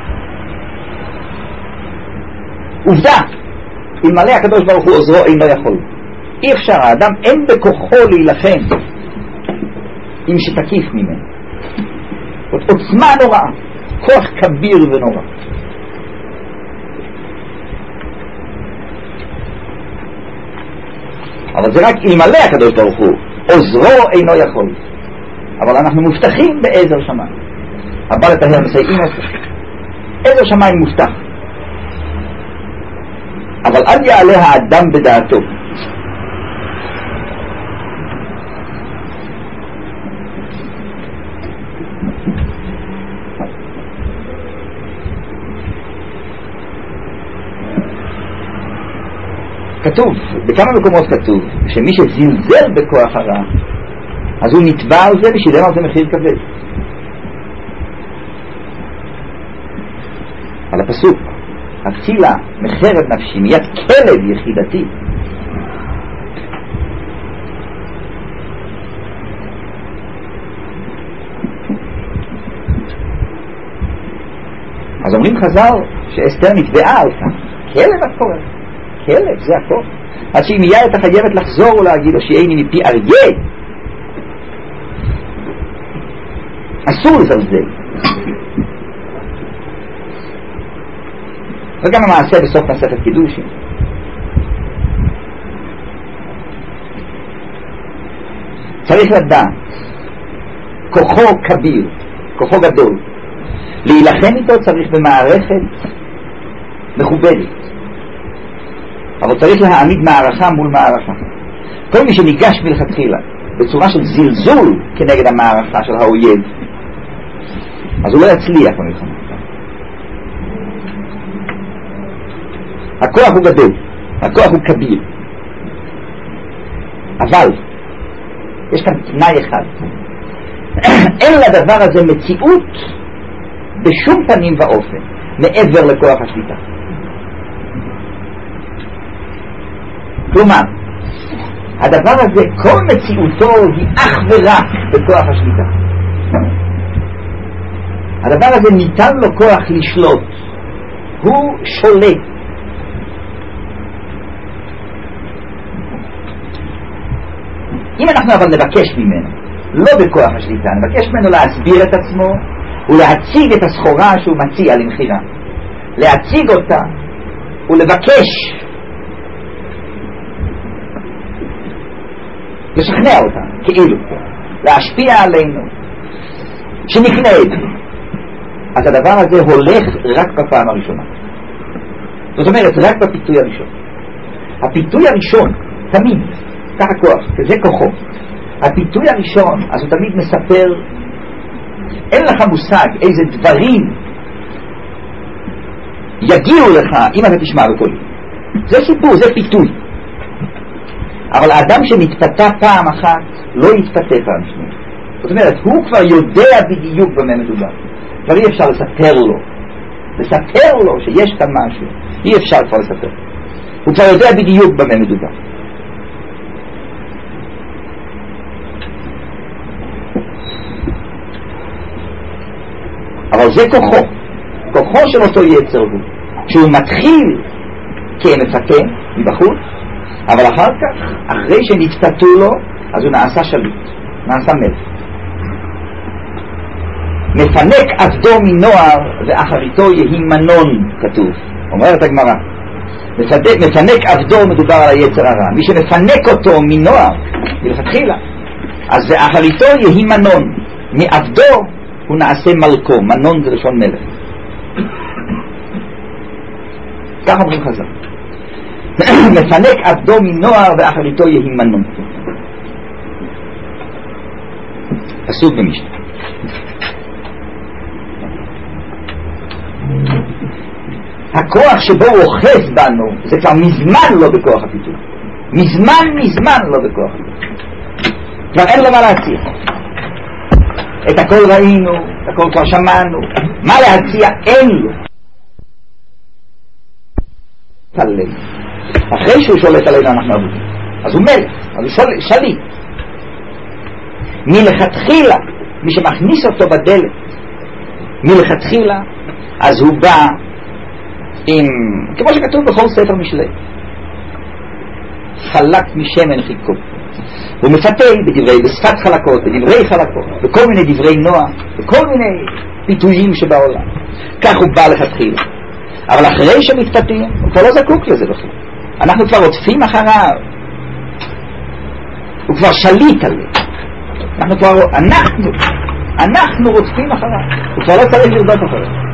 עובדה, אלמלא הקדוש ברוך הוא עוזרו אינו יכול. אי אפשר, האדם אין בכוחו להילחם עם שתקיף ממנו. זאת עוצמה נוראה, כוח כביר ונורא. אבל זה רק אלמלא הקדוש ברוך הוא עוזרו אינו יכול. אבל אנחנו מובטחים בעזר שמיים. הבא לטהר מסייעים אותו. עזר שמיים מובטח. אבל אל יעלה האדם בדעתו. כתוב, בכמה מקומות כתוב שמי שזלזל בכוח הרע אז הוא נתבע על זה ושילם על זה מחיר כבד. על הפסוק, הצילה מחרב נפשי מיד כלב יחידתי. אז אומרים חז"ל שאסתר נתבעה על כך, כלב הכל, כלב זה הכל, עד שהיא מיד הייתה חייבת לחזור ולהגיד לו שיהייני מפי אריה. אסור לזלזל. וגם המעשה בסוף מסכת קידושין. צריך לדעת, כוחו כביר, כוחו גדול. להילחם איתו צריך במערכת מכובדת. אבל צריך להעמיד מערכה מול מערכה. כל מי שניגש מלכתחילה בצורה של זלזול כנגד המערכה של האויב, אז הוא לא יצליח במלחמה. הכוח הוא גדול, הכוח הוא כביר. אבל יש כאן תנאי אחד, אין לדבר הזה מציאות בשום פנים ואופן מעבר לכוח השליטה. כלומר, הדבר הזה, כל מציאותו היא אך ורק בכוח השליטה. הדבר הזה ניתן לו כוח לשלוט, הוא שולט. אם אנחנו אבל נבקש ממנו, לא בכוח השליטה, נבקש ממנו להסביר את עצמו ולהציג את הסחורה שהוא מציע למחירה, להציג אותה ולבקש לשכנע אותה, כאילו להשפיע עלינו שנקנה את זה, אז הדבר הזה הולך רק בפעם הראשונה. זאת אומרת, רק בפיתוי הראשון. הפיתוי הראשון תמיד, ככה כוח, זה כוחו. הפיתוי הראשון, אז הוא תמיד מספר, אין לך מושג איזה דברים יגיעו לך אם אתה תשמע בקולי. זה סיפור, זה פיתוי. אבל האדם שנתפתה פעם אחת לא יתפתה פעם שנייה. זאת אומרת, הוא כבר יודע בדיוק במה מדובר. כבר אי אפשר לספר לו. לספר לו שיש כאן משהו. אי אפשר כבר לספר. הוא כבר יודע בדיוק במה מדובר. אבל זה כוחו. כוחו של אותו יצר הוא. שהוא מתחיל כמפתה מבחוץ, אבל אחר כך, אחרי שנפתתו לו, אז הוא נעשה שליט, נעשה מלך. מפנק עבדו מנוער ואחריתו יהי מנון, כתוב. אומרת הגמרא. מפנק עבדו, מדובר על היצר הרע. מי שמפנק אותו מנוער, מלכתחילה, אז ואחריתו יהי מנון. מעבדו הוא נעשה מלכו. מנון זה לשון מלך. כך אומרים חז"ל. מפנק עבדו מנוער ואחריתו יהי מנון. פסוק במשנה. הכוח שבו הוא אוחז בנו זה כבר מזמן לא בכוח הפיתוי. מזמן מזמן לא בכוח הפיתוי. כבר אין לו מה להציע. את הכל ראינו, את הכל כבר שמענו. מה להציע? אין לו. עלינו. אחרי שהוא שולט עלינו אנחנו עבודים. אז הוא מלך, אז הוא שול, שליט. מלכתחילה, מי שמכניס אותו בדלת, מלכתחילה, אז הוא בא עם, כמו שכתוב בכל ספר משלי, חלק משמן חיקו. הוא מפתה בדברי, בשפת חלקות, בדברי חלקות, בכל מיני דברי נוע, בכל מיני פיתויים שבעולם. כך הוא בא לכתחילה. אבל אחרי שמתפתים, הוא כבר לא זקוק לזה בכלל. אנחנו כבר רודפים אחריו. הוא כבר שליט עליו. אנחנו כבר, אנחנו, אנחנו רודפים אחריו. הוא כבר לא צריך לרדות אחריו.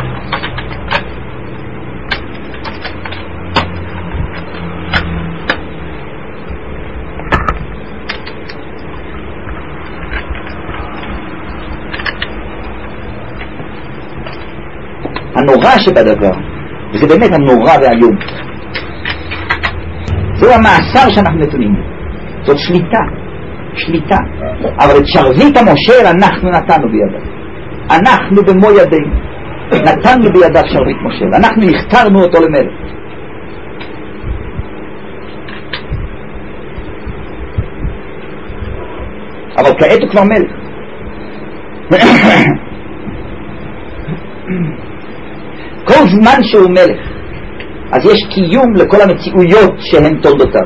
הנורא שבדבר, וזה באמת הנורא והיום, זהו המאסר שאנחנו נתונים. זאת שליטה, שליטה. אבל את שרביט המושל אנחנו נתנו בידיו. אנחנו במו ידינו נתנו בידיו שרביט מושל. אנחנו הכתרנו אותו למלך. אבל כעת הוא כבר מלך. כל זמן שהוא מלך, אז יש קיום לכל המציאויות שהן תולדותיו.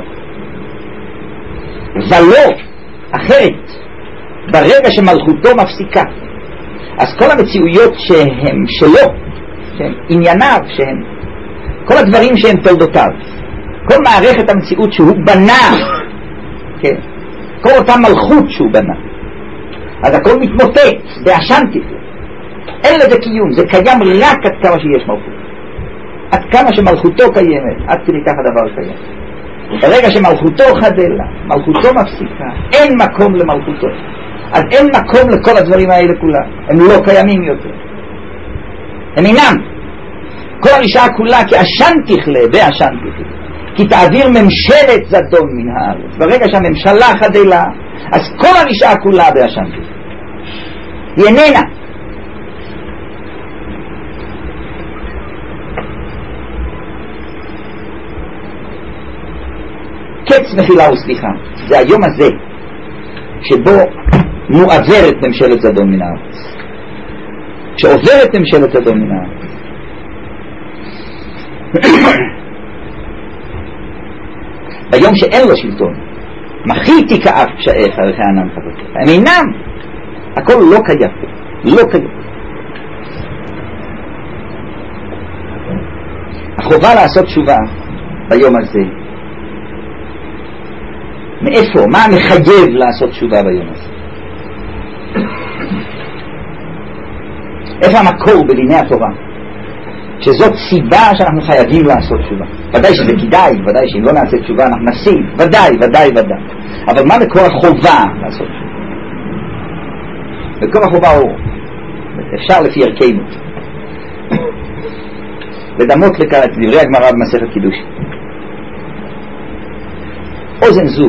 ולא אחרת, ברגע שמלכותו מפסיקה, אז כל המציאויות שהן שלו, שהן ענייניו, שהן כל הדברים שהן תולדותיו, כל מערכת המציאות שהוא בנה, כן, כל אותה מלכות שהוא בנה, אז הכל מתמוטט בעשנתי. אין לזה קיום, זה קיים רק עד כמה שיש מלכות. עד כמה שמלכותו קיימת, עד כדי כך הדבר קיים. ברגע שמלכותו חדלה, מלכותו מפסיקה, אין מקום למלכותו. אז אין מקום לכל הדברים האלה כולם. הם לא קיימים יותר. הם אינם. כל הרשעה כולה כי עשן תכלה ועשן תכלה. כי תעביר ממשלת זדון מן הארץ. ברגע שהממשלה חדלה, אז כל הרשעה כולה בהשם. היא איננה. קץ מחילה וסליחה, זה היום הזה שבו מועברת ממשלת זדון מן הארץ. שעוברת ממשלת זדון מן הארץ, ביום שאין לו שלטון, מחיתי כאף פשעיך וכענן חטאיך. הם אינם, הכל לא קיים, לא קיים. החובה לעשות תשובה ביום הזה, מאיפה? מה מחייב לעשות תשובה ביום הזה? איפה המקור בדיני התורה שזאת סיבה שאנחנו חייבים לעשות תשובה? ודאי שזה כדאי, ודאי שאם לא נעשה תשובה אנחנו נפסיד, ודאי, ודאי, ודאי. אבל מה מקור החובה לעשות תשובה? מקור החובה הוא, אפשר לפי ערכנו לדמות לכאן את דברי הגמרא במסכת קידוש. אוזן זו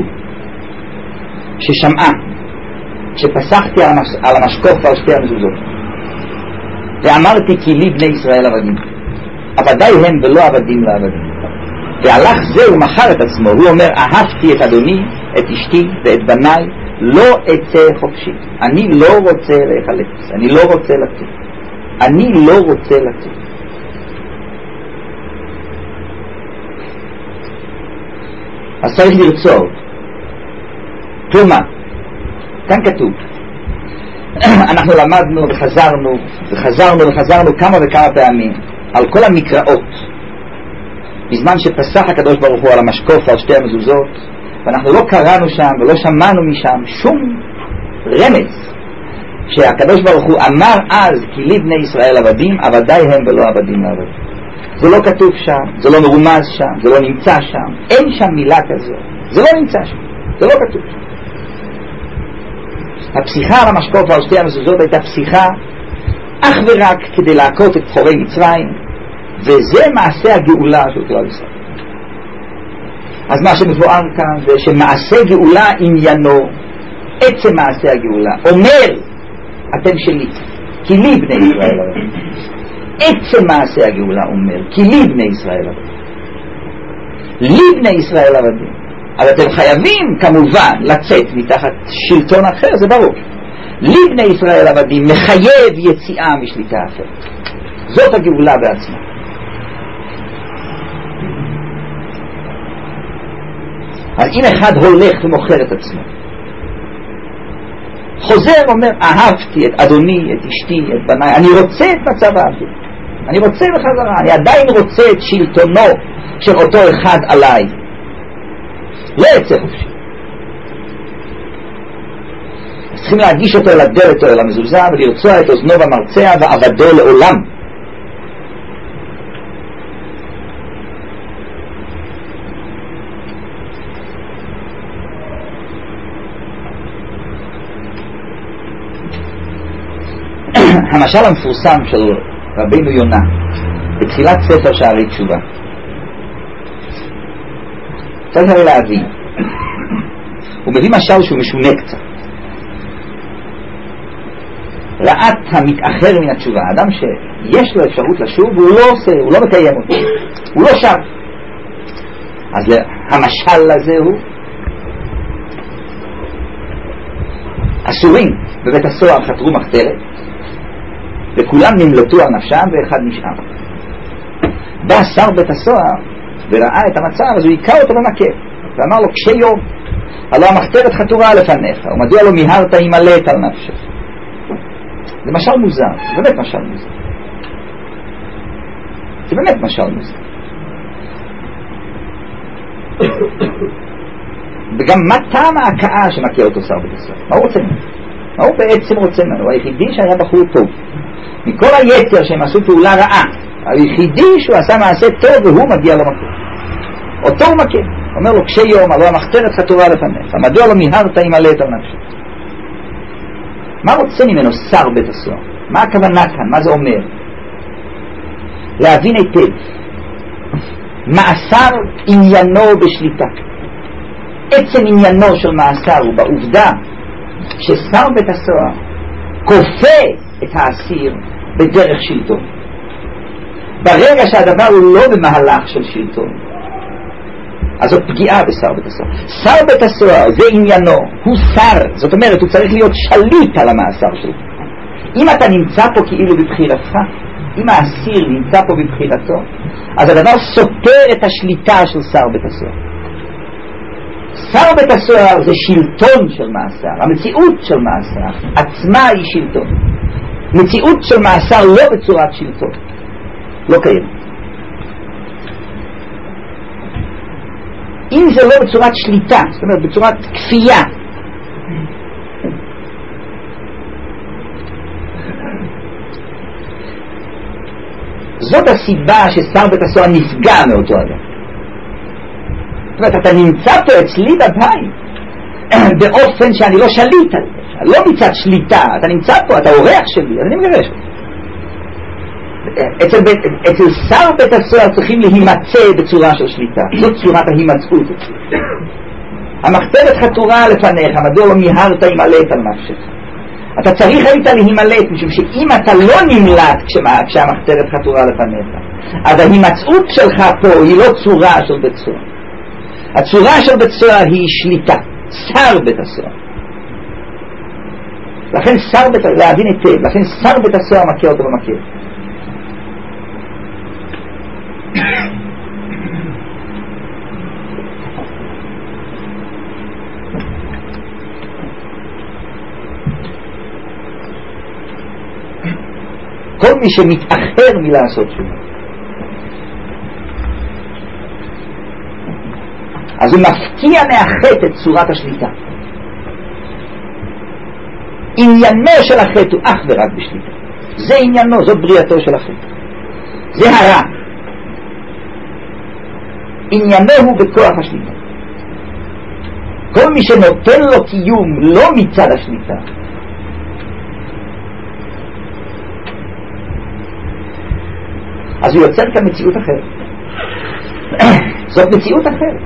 ששמעה שפסחתי על, המש... על המשקוף ועל שתי המזוזות ואמרתי כי לי בני ישראל עבדים, עבדי הם ולא עבדים לעבדים, והלך זה ומכר את עצמו. הוא אומר אהבתי את אדוני, את אשתי ואת בניי, לא אצא חופשי. אני לא רוצה להיחלץ, אני לא רוצה לצאת, אני לא רוצה לצאת. אז צריך לרצות. כלומר, כאן כתוב, אנחנו למדנו וחזרנו וחזרנו וחזרנו כמה וכמה פעמים על כל המקראות בזמן שפסח הקדוש ברוך הוא על המשקוף ועל שתי המזוזות, ואנחנו לא קראנו שם ולא שמענו משם שום רמז שהקדוש ברוך הוא אמר אז כי לי בני ישראל עבדים, עבדי הם ולא עבדים לעבדים. זה לא כתוב שם, זה לא מרומז שם, זה לא נמצא שם, אין שם מילה כזו, זה לא נמצא שם, זה לא כתוב שם. הפסיכה על המשקוף ועל שתי המזוזות הייתה פסיכה אך ורק כדי להכות את בכורי מצרים, וזה מעשה הגאולה של כלל ישראל. אז מה שמבואר כאן זה שמעשה גאולה עניינו, עצם מעשה הגאולה אומר אתם שלי כי לי בני ישראל עבדים. עצם מעשה הגאולה אומר כי לי בני ישראל עבדים, לי בני ישראל עבדים. אבל אתם חייבים כמובן לצאת מתחת שלטון אחר, זה ברור. לי בני ישראל עבדים מחייב יציאה משליטה אחרת. זאת הגאולה בעצמה. אז אם אחד הולך ומוכר את עצמו, חוזר ואומר אהבתי את אדוני, את אשתי, את בניי, אני רוצה את מצב העבדות, אני רוצה בחזרה, אני עדיין רוצה את שלטונו של אותו אחד עליי, לא יצא חופשי. אז צריכים להגיש אותו אל הדלת או אל המזוזה ולרצוע את אוזנו במרצע ועבדו לעולם. המשל המפורסם של רבינו יונה בתחילת ספר שערי תשובה, צריך הרי להבין, הוא מביא משל שהוא משונה קצת. רעת המתאחר מן התשובה, האדם שיש לו אפשרות לשוב והוא לא עושה, הוא לא מקיים אותו, הוא לא שב. אז המשל הזה הוא אסורים בבית הסוהר חתרו מחתרת וכולם נמלטו על נפשם ואחד נשאר. בא שר בית הסוהר וראה את המצב, אז הוא עיקר אותו במכה ואמר לו קשה יום, הלא המחתרת חתורה לפניך ומדוע לא מיהרת הימלט על נפשך. זה משל מוזר, זה באמת משל מוזר, זה באמת משל מוזר. וגם מה טעם ההכאה שמכה אותו שר בית הסוהר? מה הוא רוצה ממנו? מה הוא בעצם רוצה ממנו? הוא היחידי שהיה בחור טוב מכל היתר שהם עשו פעולה רעה, היחידי שהוא עשה מעשה טוב והוא מגיע למקום, אותו הוא מכה, אומר לו קשה יום, הלא המחתרת חתורה לפניך מדוע לא מיהרת הימלט על נפשך. מה רוצה ממנו שר בית הסוהר? מה הכוונה כאן? מה זה אומר? להבין היטב מאסר עניינו בשליטה. עצם עניינו של מאסר הוא בעובדה ששר בית הסוהר כופה את האסיר בדרך שלטון. ברגע שהדבר הוא לא במהלך של שלטון, אז זאת פגיעה בשר בית הסוהר. שר בית הסוהר זה עניינו, הוא שר, זאת אומרת הוא צריך להיות שליט על המאסר שלו. אם אתה נמצא פה כאילו בבחירתך, אם האסיר נמצא פה בבחירתו, אז הדבר סותר את השליטה של שר בית הסוהר. שר בית הסוהר זה שלטון של מאסר, המציאות של מאסר עצמה היא שלטון. מציאות של מאסר לא בצורת שלטון, לא קיים. אם זה לא בצורת שליטה, זאת אומרת בצורת כפייה, זאת הסיבה ששר בית הסוהר נפגע מאותו אדם. זאת אומרת, אתה נמצא פה אצלי בבית באופן שאני לא שליט על זה, לא מצד שליטה, אתה נמצא פה, אתה אורח שלי, אז אני מגרש. אצל, אצל שר בית הסוהר צריכים להימצא בצורה של שליטה, זאת צורת ההימצאות. המחתרת חתורה לפניך, מדוע לא מיהרת הימלט על נפשך? אתה צריך היית להימלט, משום שאם אתה לא נמלט כשמה, כשהמחתרת חתורה לפניך, אז ההימצאות שלך פה היא לא צורה של בית סוהר. הצורה של בית סוהר היא שליטה, שר בית הסוהר. לכן שר בית, להבין היטב, לכן שר בית הסוהר מכיר אותו במכיר. כל מי שמתאחר מלעשות שובה, אז הוא מפקיע מהחטא את צורת השליטה. עניינו של החטא הוא אך ורק בשליטה. זה עניינו, זאת בריאתו של החטא. זה הרע. עניינו הוא בכוח השליטה. כל מי שנותן לו קיום לא מצד השליטה, אז הוא יוצר כאן מציאות אחרת. זאת מציאות אחרת.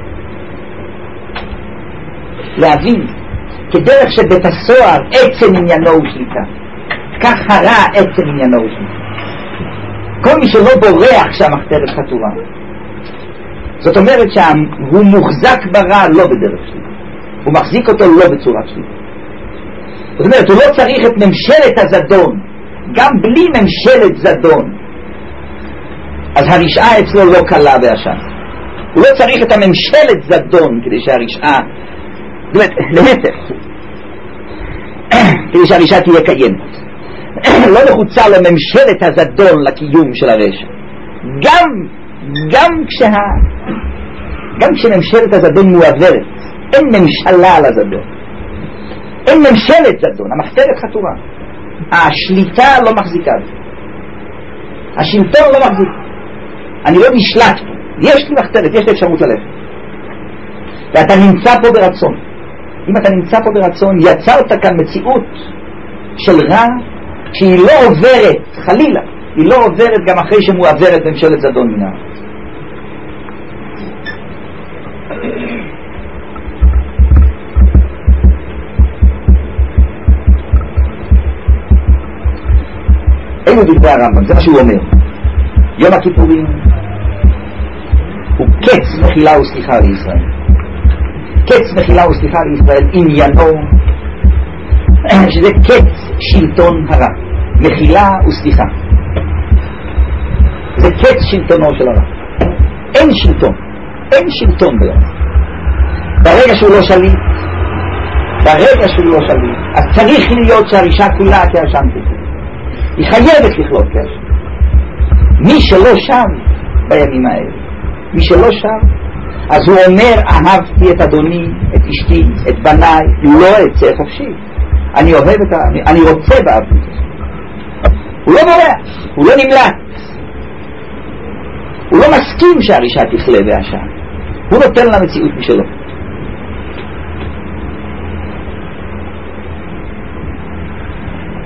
להבין, כדרך שבית הסוהר עצם עניינו הוא שליטה, כך הרע עצם עניינו הוא שליטה. כל מי שלא בורח שהמחתרת חתורה, זאת אומרת שהוא מוחזק ברע לא בדרך שליטה, הוא מחזיק אותו לא בצורת שליטה. זאת אומרת, הוא לא צריך את ממשלת הזדון. גם בלי ממשלת זדון אז הרשעה אצלו לא קלה ועשן. הוא לא צריך את הממשלת זדון כדי שהרשעה, זאת אומרת, להפך, כדי שהרשעה תהיה קיימת. לא נחוצה לו ממשלת הזדון לקיום של הרשע. גם, גם כשה, גם כשממשלת הזדון מועברת, אין ממשלה על הזדון. אין ממשלת זדון, המחתרת חתורה. השליטה לא מחזיקה. השלטון לא מחזיק. אני לא נשלט פה. יש לי מחתרת, יש לי אפשרות ללכת. ואתה נמצא פה ברצון. אם אתה נמצא פה ברצון, יצרת כאן מציאות של רע שהיא לא עוברת, חלילה, היא לא עוברת גם אחרי שמועברת ממשלת זדון מן הארץ. אלו דברי הרמב"ם, זה מה שהוא אומר. יום הכיפורים הוא קץ מחילה וסליחה לישראל. קץ מחילה וסליחה לישראל עניינו שזה קץ שלטון הרע, מחילה וסליחה. זה קץ שלטונו של הרע. אין שלטון, אין שלטון ביום. ברגע שהוא לא שליט, ברגע שהוא לא שליט, אז צריך להיות שהרישה כולה כאשמתי. היא חייבת לכלות כאשם. מי שלא שם בימים האלה, מי שלא שם, אז הוא אומר, אהבתי את אדוני, את אשתי, את בניי, לא אצא חופשי. אני אוהב את ה... אני רוצה באהבתי. הוא לא בורח, הוא לא נמלט. הוא לא מסכים שהרישה תכלה והשם. הוא נותן לה מציאות משלו.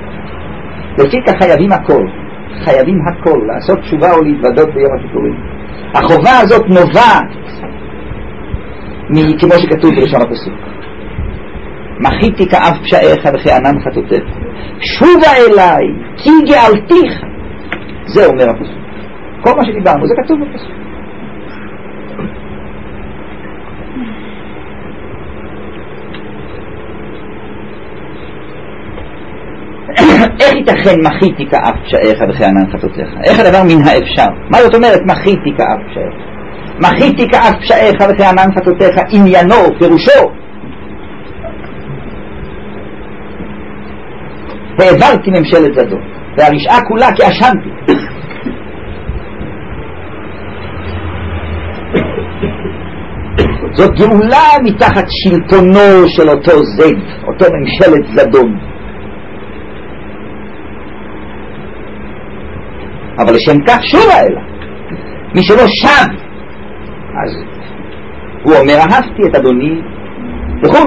לפי כך חייבים הכל, חייבים הכל, לעשות תשובה או להתוודות ביום הכיפורים. החובה הזאת נובעת כמו שכתוב בלשון הפסוק, מחיתי כאב פשעיך וכענן חטאותיך, שובה אליי כי גאלתיך. זה אומר הפסוק. כל מה שדיברנו זה כתוב בפסוק. איך ייתכן מחיתי כאב פשעיך וכענן חטאותיך? איך הדבר מן האפשר? מה זאת אומרת מחיתי כאב פשעיך? מחיתי כאב פשעיך וכענן חטאותיך, עניינו, פירושו העברתי ממשלת זדון והרשעה כולה כי אשמתי. זאת גאולה מתחת שלטונו של אותו זד, אותו ממשלת זדון. אבל לשם כך שובה אליו. מי שלא שב, אז הוא אומר אהבתי את אדוני וכולו.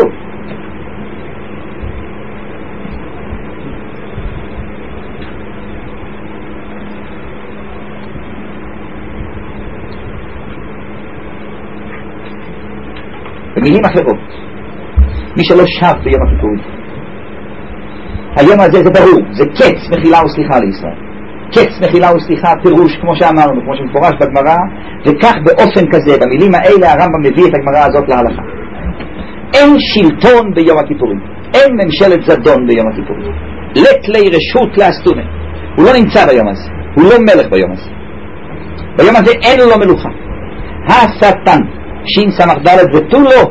במילים אחרות, מי שלא שב ביום הכיפורים, היום הזה זה ברור, זה קץ מחילה וסליחה לישראל. קץ מחילה וסליחה, פירוש כמו שאמרנו, כמו שמפורש בגמרא, וכך באופן כזה, במילים האלה הרמב"ם מביא את הגמרא הזאת להלכה. אין שלטון ביום הכיפורים, אין ממשלת זדון ביום הכיפורים. לת לי רשות לאסתונה, הוא לא נמצא ביום הזה, הוא לא מלך ביום הזה. ביום הזה אין לו מלוכה. השטן, שין סמך דלת ותו לו,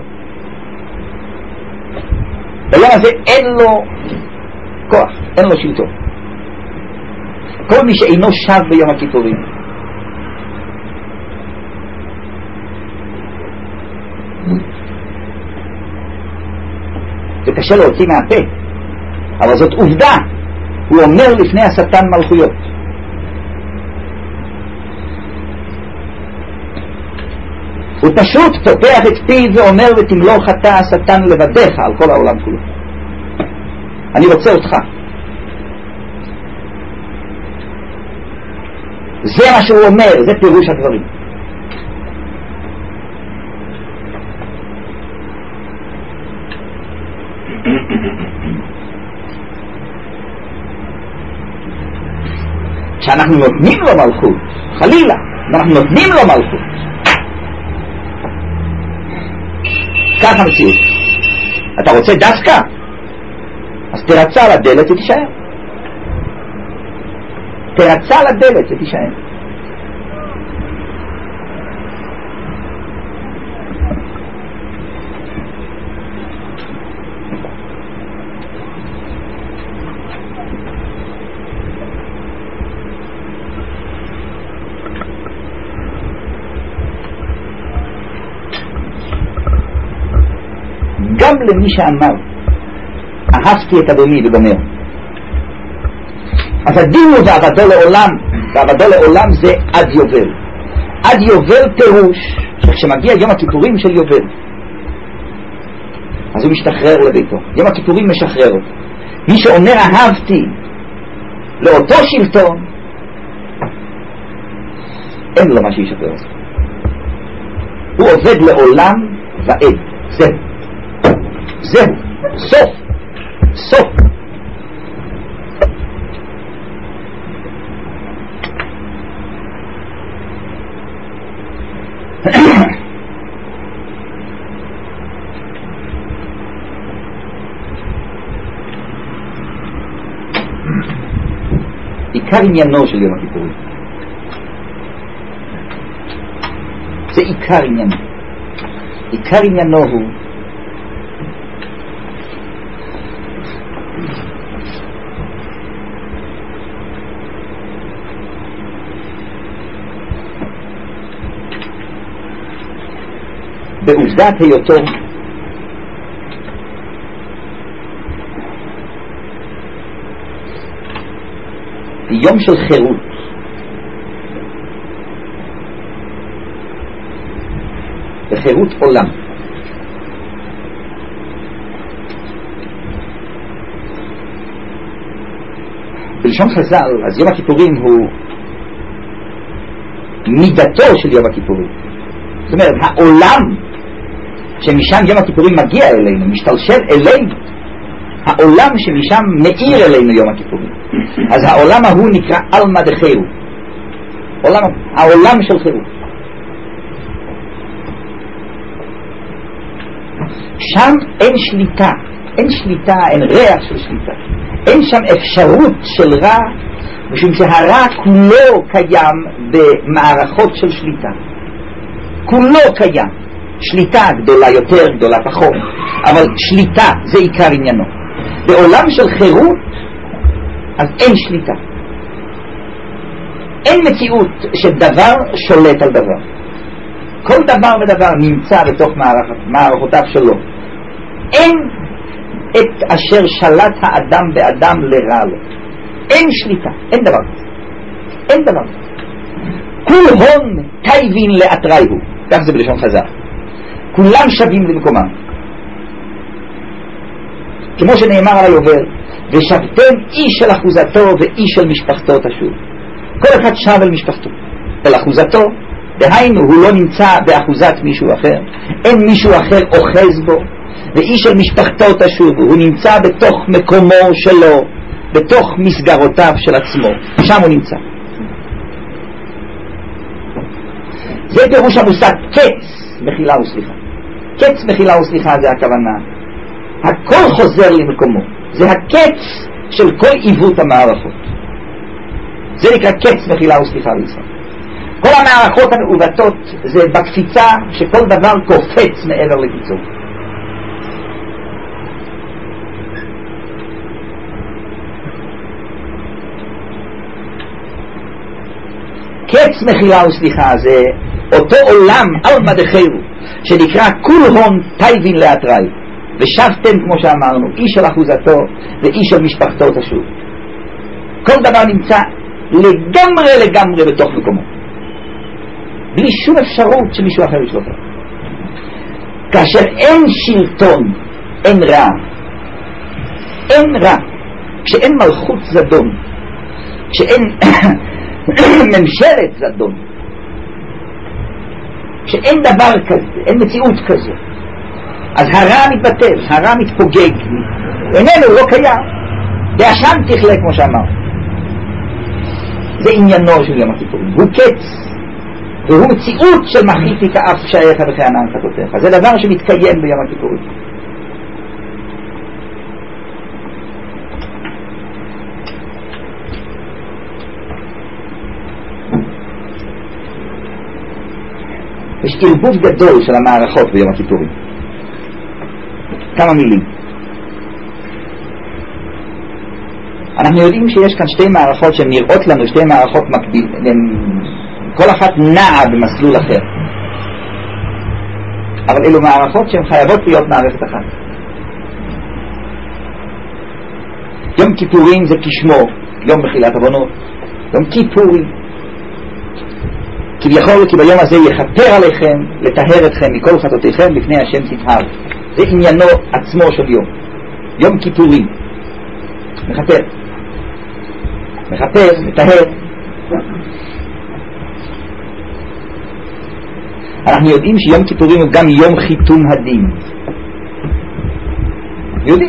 ביום הזה אין לו כוח, אין לו שלטון. כל מי שאינו שב ביום הכיפורים זה קשה להוציא מהפה, אבל זאת עובדה. הוא אומר לפני השטן מלכויות. הוא פשוט פותח את פיו ואומר ותמלוך אתה השטן לבדך על כל העולם כולו. אני רוצה אותך. זה מה שהוא אומר, זה פירוש הדברים. כשאנחנו נותנים לו מלכות, חלילה, אנחנו נותנים לו מלכות, ככה מציאות. אתה רוצה דווקא? אז תרצה על הדלת ותישאר. תרצה על הדלת ותישאר. גם למי שאמר אהבתי את אדוני וגומר, אז הדין הוא ועבדו לעולם, ועבדו לעולם זה עד יובל. עד יובל פירוש שכשמגיע יום הכיפורים של יובל אז הוא משתחרר לביתו. יום הכיפורים משחרר אותו. מי שאומר אהבתי לאותו שלטון אין לו מה שישחרר אותו. הוא עובד לעולם ועד. זה זהו, סוף, סוף. עיקר עניינו של יום הכיפורים, זה עיקר עניינו. עיקר עניינו הוא בעובדת היותו יום של חירות, וחירות עולם. בלשון חז"ל, אז יום הכיפורים הוא מידתו של יום הכיפורים. זאת אומרת, העולם שמשם יום הכיפורים מגיע אלינו, משתלשל אלינו, העולם שמשם מאיר אלינו יום הכיפורים. אז העולם ההוא נקרא אלמא דחירות, העולם, העולם של חירות. שם אין שליטה, אין שליטה, אין ריח של שליטה, אין שם אפשרות של רע, משום שהרע כולו קיים במערכות של שליטה, כולו קיים. שליטה גדולה יותר, גדולה פחות, אבל שליטה זה עיקר עניינו. בעולם של חירות אז אין שליטה, אין מציאות שדבר שולט על דבר. כל דבר ודבר נמצא בתוך מערכות, מערכותיו שלו. אין את אשר שלט האדם באדם לרע לו. אין שליטה, אין דבר כזה, אין דבר כזה. כול הון טייבין לאתרייהו, כך זה בלשון חז"ל, כולם שווים למקומם, כמו שנאמר על היובל, ושבתם איש של אחוזתו ואיש של משפחתו תשוב. כל אחד שב אל משפחתו, אל אחוזתו, דהיינו הוא לא נמצא באחוזת מישהו אחר, אין מישהו אחר אוחז בו, ואיש של משפחתו תשוב, הוא נמצא בתוך מקומו שלו, בתוך מסגרותיו של עצמו, שם הוא נמצא. זה פירוש המושג קץ מחילה וסליחה. קץ מחילה וסליחה זה הכוונה, הכל חוזר למקומו, זה הקץ של כל עיוות המערכות, זה נקרא קץ מחילה וסליחה בישראל. כל המערכות המעוותות זה בקפיצה שכל דבר קופץ מעבר לקיצור. קץ מחילה וסליחה זה אותו עולם אלמא דחירות שנקרא כול הון טייבין לאתראי, ושבתם כמו שאמרנו איש של אחוזתו ואיש של משפחתו תשוב. כל דבר נמצא לגמרי לגמרי בתוך מקומו, בלי שום אפשרות שמישהו אחר ישלוט. כאשר אין שלטון אין רע, אין רע. כשאין מלכות זדון, כשאין ממשלת זדון, כשאין דבר כזה, אין מציאות כזו, אז הרע מתבטל, הרע מתפוגג, איננו, לא קיים, בעשן תכלה כמו שאמר. זה עניינו של יום הכיפורים, הוא קץ, והוא מציאות של מחיתי כאף שעריך וכענן חטאותיך. זה דבר שמתקיים ביום הכיפורים. יש ערבוב גדול של המערכות ביום הכיפורים. כמה מילים. אנחנו יודעים שיש כאן שתי מערכות שהן נראות לנו שתי מערכות מקביל, כל אחת נעה במסלול אחר, אבל אלו מערכות שהן חייבות להיות מערכת אחת. יום כיפורים זה כשמו, יום בחילת עוונות, יום כיפורים, כביכול כי ביום הזה יכפר עליכם, לטהר אתכם מכל חטאותיכם לפני השם תטהר. זה עניינו עצמו של יום, יום כיפורים, מכפר, מכפר, לטהר. אנחנו יודעים שיום כיפורים הוא גם יום חיתום הדין, יודעים.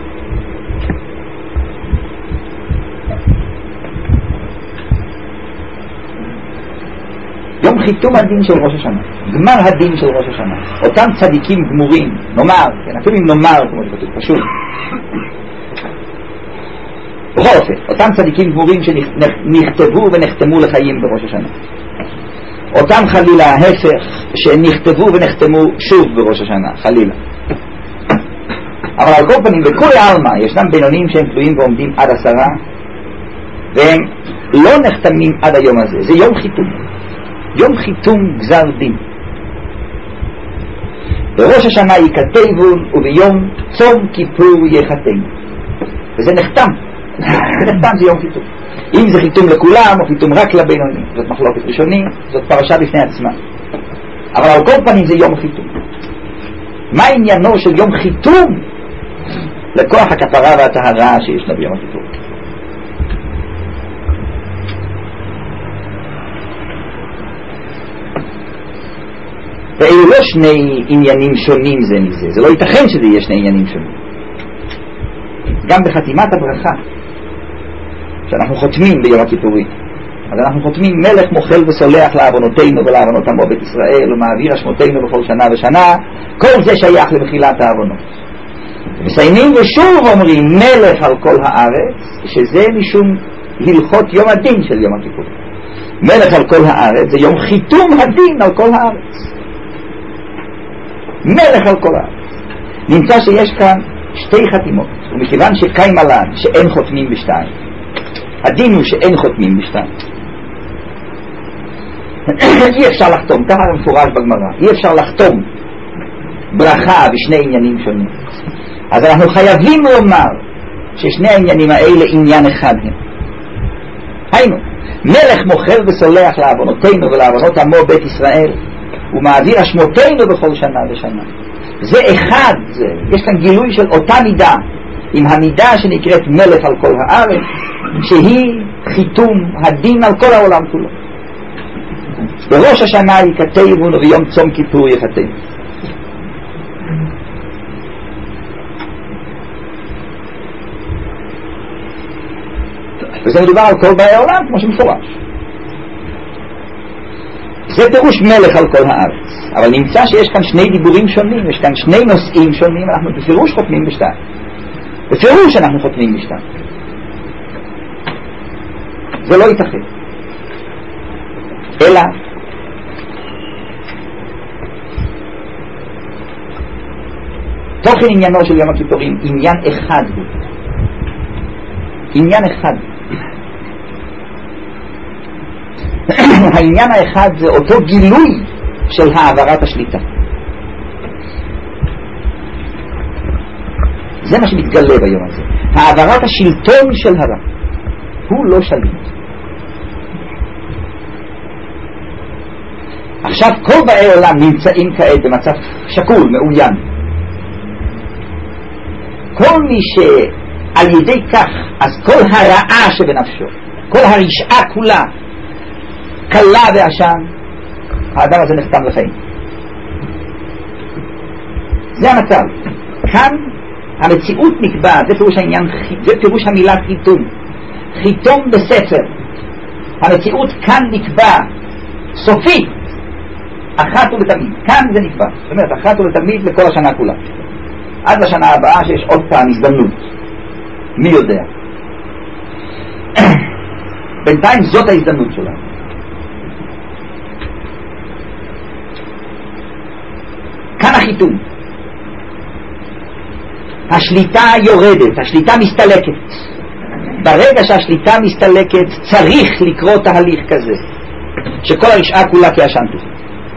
יום חיתום הדין של ראש השנה, גמר הדין של ראש השנה. אותם צדיקים גמורים, נאמר, כן, אפילו אם נאמר כמו שכתוב, פשוט בכל אופן, אותם צדיקים גמורים שנכתבו ונחתמו לחיים בראש השנה, אותם חלילה ההפך שנכתבו ונחתמו שוב בראש השנה, חלילה. אבל על כל פנים בכל העלמה ישנם בינונים שהם תלויים ועומדים עד עשרה, והם לא נחתמים עד היום הזה. זה יום חיתום, יום חיתום גזר דין. בראש השנה ייכתבון וביום צום כיפור יחתם, וזה נחתם. זה נחתם, זה יום חיתום. אם זה חיתום לכולם או חיתום רק לבינונים, זאת מחלוקת ראשונית, זאת פרשה בפני עצמה, אבל על כל פנים זה יום חיתום. מה עניינו של יום חיתום? לכוח הכפרה והטהרה שיש לה ביום הכיפור. ואלו לא שני עניינים שונים זה מזה, זה לא ייתכן שזה יהיה שני עניינים שונים. גם בחתימת הברכה שאנחנו חותמים ביום הכיפורים, אז אנחנו חותמים מלך מוחל וסולח לעוונותינו ולעוונות עמו בית ישראל ומעביר אשמותינו בכל שנה ושנה, כל זה שייך למחילת העוונות. מסיימים ושוב אומרים מלך על כל הארץ, שזה משום הלכות יום הדין של יום הכיפורים. מלך על כל הארץ זה יום חיתום הדין על כל הארץ. מלך על כל הארץ. נמצא שיש כאן שתי חתימות, ומכיוון שקיים מלן שאין חותמים בשתיים, הדין הוא שאין חותמים בשתיים. אי אפשר לחתום, ככה מפורש בגמרא, אי אפשר לחתום ברכה בשני עניינים שונים. אז אנחנו חייבים לומר ששני העניינים האלה עניין אחד הם. היינו, מלך מוחל וסולח לעוונותינו ולעוונות עמו בית ישראל ומעביר אשמותינו בכל שנה ושנה. זה אחד, זה, יש כאן גילוי של אותה מידה עם המידה שנקראת מלך על כל הארץ, שהיא חיתום הדין על כל העולם כולו. בראש השנה ייכתבון וביום צום כיפור ייכתב. וזה מדובר על כל באי העולם כמו שמפורש. זה פירוש מלך על כל הארץ. אבל נמצא שיש כאן שני דיבורים שונים, יש כאן שני נושאים שונים, אנחנו בפירוש חותמים בשתיים. בפירוש אנחנו חותמים בשתיים. זה לא ייתכן. אלא תוכן עניינו של יום הכיפורים עניין אחד הוא. עניין אחד. העניין האחד זה אותו גילוי של העברת השליטה. זה מה שמתגלה ביום הזה. העברת השלטון של הרע. הוא לא שליט. עכשיו כל באי עולם נמצאים כעת במצב שקול, מאוין. כל מי שעל ידי כך, אז כל הרעה שבנפשו, כל הרשעה כולה, קלה ועשן, האדם הזה נחתם לחיים. זה המצב. כאן המציאות נקבעת, זה פירוש העניין, זה פירוש המילה חיתום. חיתום בספר. המציאות כאן נקבע סופית, אחת ולתמיד. כאן זה נקבע. זאת אומרת, אחת ולתמיד לכל השנה כולה. עד לשנה הבאה שיש עוד פעם הזדמנות. מי יודע? בינתיים זאת ההזדמנות שלנו. כאן החיתום. השליטה יורדת, השליטה מסתלקת. ברגע שהשליטה מסתלקת צריך לקרוא תהליך כזה, שכל הרשעה כולה כעשן תוכל.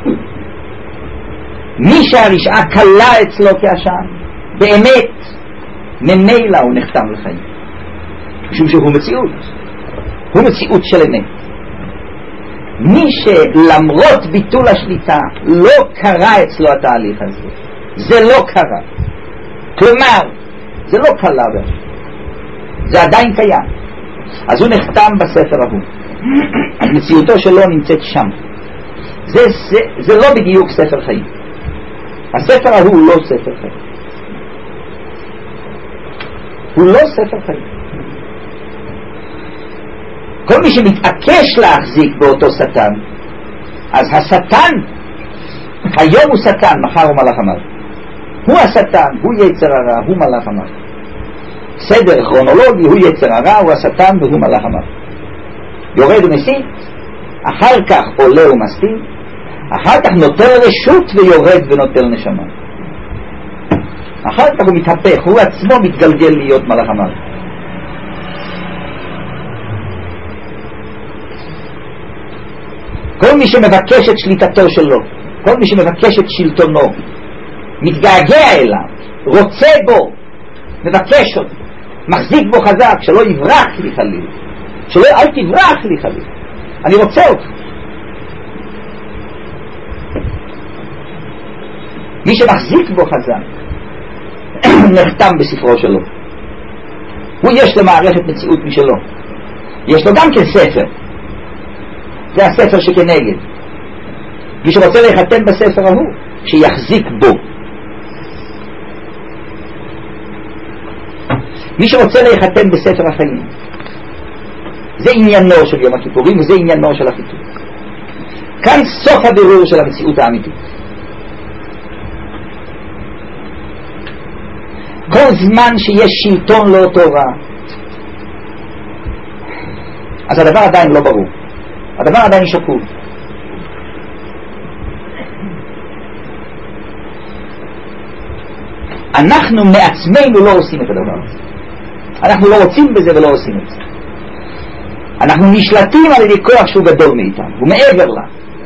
מי שהרשעה קלה אצלו כעשן, באמת ממילא הוא נחתם לחיים, משום שהוא מציאות, הוא מציאות של אמת. מי שלמרות ביטול השליטה לא קרה אצלו התהליך הזה, זה לא קרה, כלומר זה לא קלה בעצם, זה עדיין קיים, אז הוא נחתם בספר ההוא. מציאותו שלו נמצאת שם. זה, זה, זה לא בדיוק ספר חיים. הספר ההוא הוא לא ספר חיים, הוא לא ספר חיים. כל מי שמתעקש להחזיק באותו שטן, אז השטן היום הוא שטן, מחר הוא מלאך המוות. הוא השטן, הוא יצר הרע, הוא מלאך המוות. סדר כרונולוגי, הוא יצר הרע, הוא השטן והוא מלאך המוות. יורד ומסית, אחר כך עולה ומסתיר, אחר כך נוטל רשות ויורד ונוטל נשמה. אחר כך הוא מתהפך, הוא עצמו מתגלגל להיות מלאך המוות. כל מי שמבקש את שליטתו שלו, כל מי שמבקש את שלטונו, מתגעגע אליו, רוצה בו, מבקש אותו, מחזיק בו חזק, שלא יברח לי חליל, שלא אל תברח לי חליל, אני רוצה אותך. מי שמחזיק בו חזק נחתם בספרו שלו. הוא יש לו מערכת מציאות משלו, יש לו גם כן ספר, זה הספר שכנגד. מי שרוצה להיחתם בספר ההוא, שיחזיק בו. מי שרוצה להיחתם בספר החיים, זה עניינו של יום הכיפורים וזה עניינו של החיתום. כאן סוף הבירור של המציאות האמיתית. כל זמן שיש שלטון לאותו רע, אז הדבר עדיין לא ברור, הדבר עדיין שקול. אנחנו מעצמנו לא עושים את הדבר הזה, אנחנו לא רוצים בזה ולא עושים את זה. אנחנו נשלטים על ידי כוח שהוא גדול מאיתנו, הוא מעבר לה.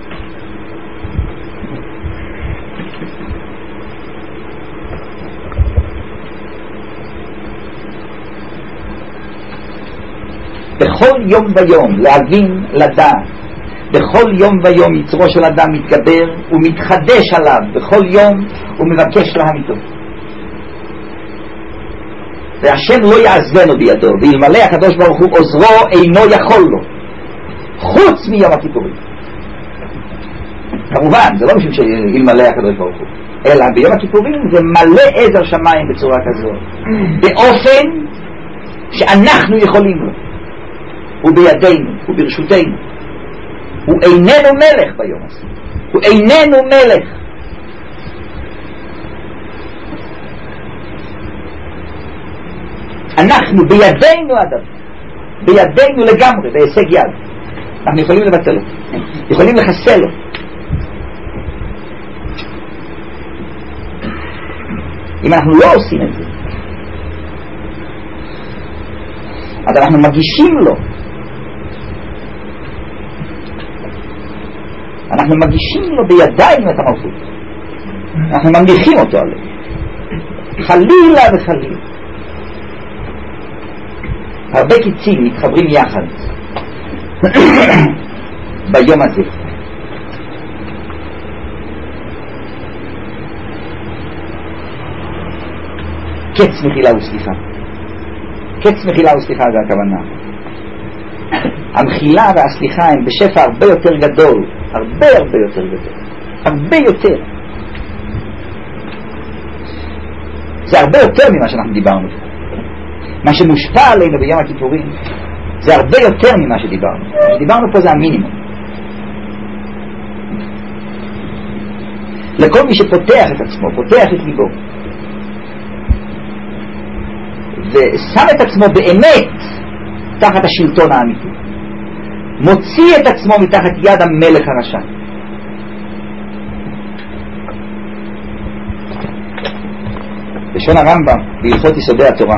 בכל יום ויום להבין, לדעת, בכל יום ויום יצרו של אדם מתגבר ומתחדש עליו, בכל יום הוא מבקש להמיתו. והשם לא יעזבנו בידו, ואלמלא הקדוש ברוך הוא עוזרו אינו יכול לו, חוץ מיום הכיפורים. כמובן זה לא משום שאלמלא הקדוש ברוך הוא, אלא ביום הכיפורים זה מלא עזר שמיים בצורה כזאת, באופן שאנחנו יכולים לו, הוא בידינו, הוא ברשותנו. הוא איננו מלך ביום הזה, הוא איננו מלך. אנחנו בידינו הדבר, בידינו לגמרי, בהישג יד. אנחנו יכולים לבטל אותו, יכולים לחסל אותו. אם אנחנו לא עושים את זה, אז אנחנו מגישים לו, אנחנו מגישים לו בידיים את המלכות, אנחנו ממליכים אותו עליו, חלילה וחלילה. הרבה קיצים מתחברים יחד ביום הזה. קץ מחילה וסליחה, קץ מחילה וסליחה זה הכוונה. המחילה והסליחה הם בשפע הרבה יותר גדול, הרבה הרבה יותר גדול, הרבה יותר. זה הרבה יותר ממה שאנחנו דיברנו. מה שמושפע עלינו ביום הכיפורים זה הרבה יותר ממה שדיברנו. מה שדיברנו פה זה המינימום. לכל מי שפותח את עצמו, פותח את ליבו ושם את עצמו באמת תחת השלטון האמיתי, מוציא את עצמו מתחת יד המלך הרשע, לשון הרמב"ם בהלכות יסודי התורה,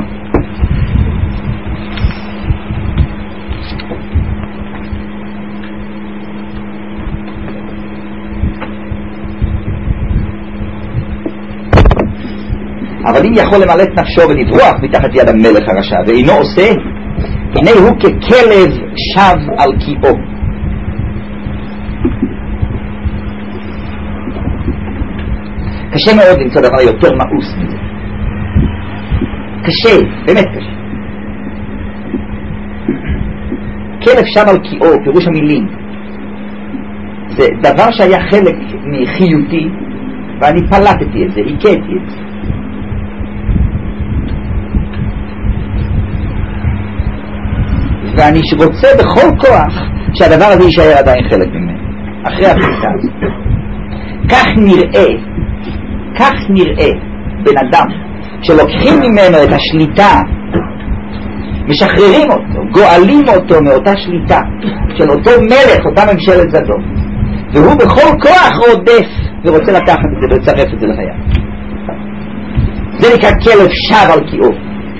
אבל אם יכול למלא את נפשו ולברוח מתחת יד המלך הרשע ואינו עושה, הנה הוא ככלב שב על קיאו. קשה מאוד למצוא דבר יותר מאוס מזה. קשה, באמת קשה. כלב שב על קיאו, פירוש המילים, זה דבר שהיה חלק מחיותי ואני פלטתי את זה, הכיתי את זה. ואני רוצה בכל כוח שהדבר הזה יישאר עדיין חלק ממנו אחרי הפליטה הזאת. כך נראה, כך נראה בן אדם שלוקחים ממנו את השליטה, משחררים אותו, גואלים אותו מאותה שליטה של אותו מלך, אותה ממשלת זדון, והוא בכל כוח רודף ורוצה לקחת את זה ולצרף את זה לחייו. זה נקרא כלב שב על קיאו,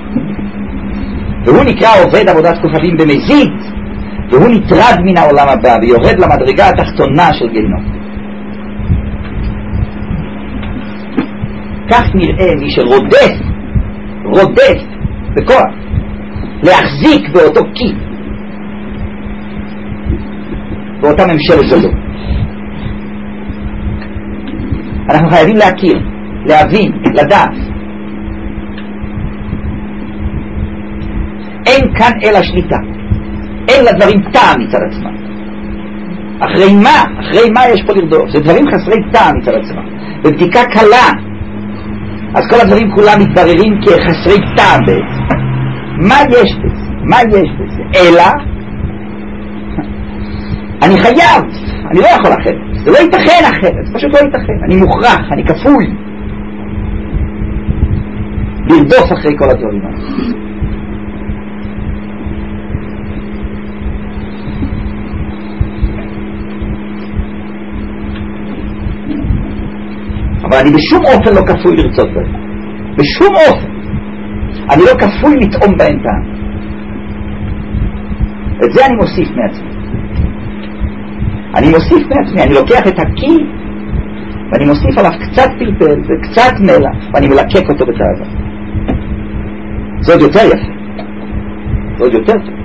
והוא נקרא עובד עבודת כוכבים במזיד, והוא נטרד מן העולם הבא ויורד למדרגה התחתונה של גיהנום. כך נראה מי שרודף, רודף בכוח להחזיק באותו קי, באותה ממשלת זדון. אנחנו חייבים להכיר, להבין, לדעת, אין כאן אלא שליטה, אין לדברים טעם מצד עצמם. אחרי מה? אחרי מה יש פה לרדוף? זה דברים חסרי טעם מצד עצמם. בבדיקה קלה, אז כל הדברים כולם מתבררים כחסרי טעם בעצם. מה יש בזה? מה יש בזה? אלא, אני חייב, אני לא יכול אחרת. זה לא ייתכן אחרת, זה פשוט לא ייתכן. אני מוכרח, אני כפוי. לרדוף אחרי כל הדברים האלה. אבל אני בשום אופן לא כפוי לרצות בהם. בשום אופן. אני לא כפוי לטעום בהם טעם. את זה אני מוסיף מעצמי. אני מוסיף מעצמי, אני לוקח את הקי ואני מוסיף עליו קצת פלפל וקצת מלח ואני מלקק אותו בתאווה. זה עוד יותר יפה. זה עוד יותר טוב.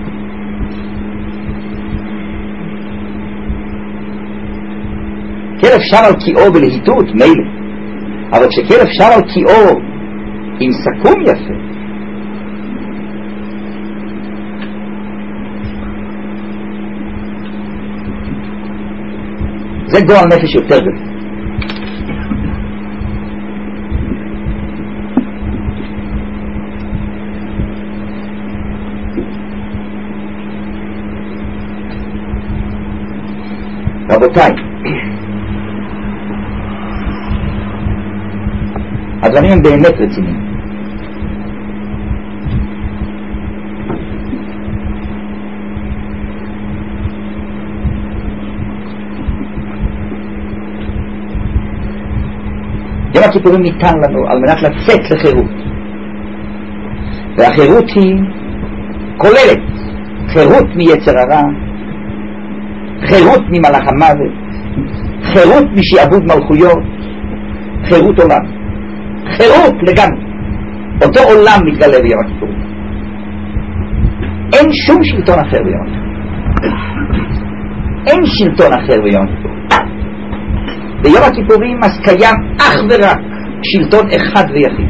כלב שר על קיאו בלהיטות, מילא. אבל כשכלב שר על קיאו עם סכום יפה, זה גועל נפש יותר גדול. רבותיי, הדברים הם באמת רציניים. יום הכיפורים ניתן לנו על מנת לצאת לחירות, והחירות היא כוללת חירות מיצר הרע, חירות ממלאך המוות, חירות משעבוד מלכויות, חירות עולם, חירות לגמרי. אותו עולם מתגלה ביום הכיפורים. אין שום שלטון אחר ביום הכיפורים. אין שלטון אחר ביום הכיפורים. ביום הכיפורים אז קיים אך ורק שלטון אחד ויחיד.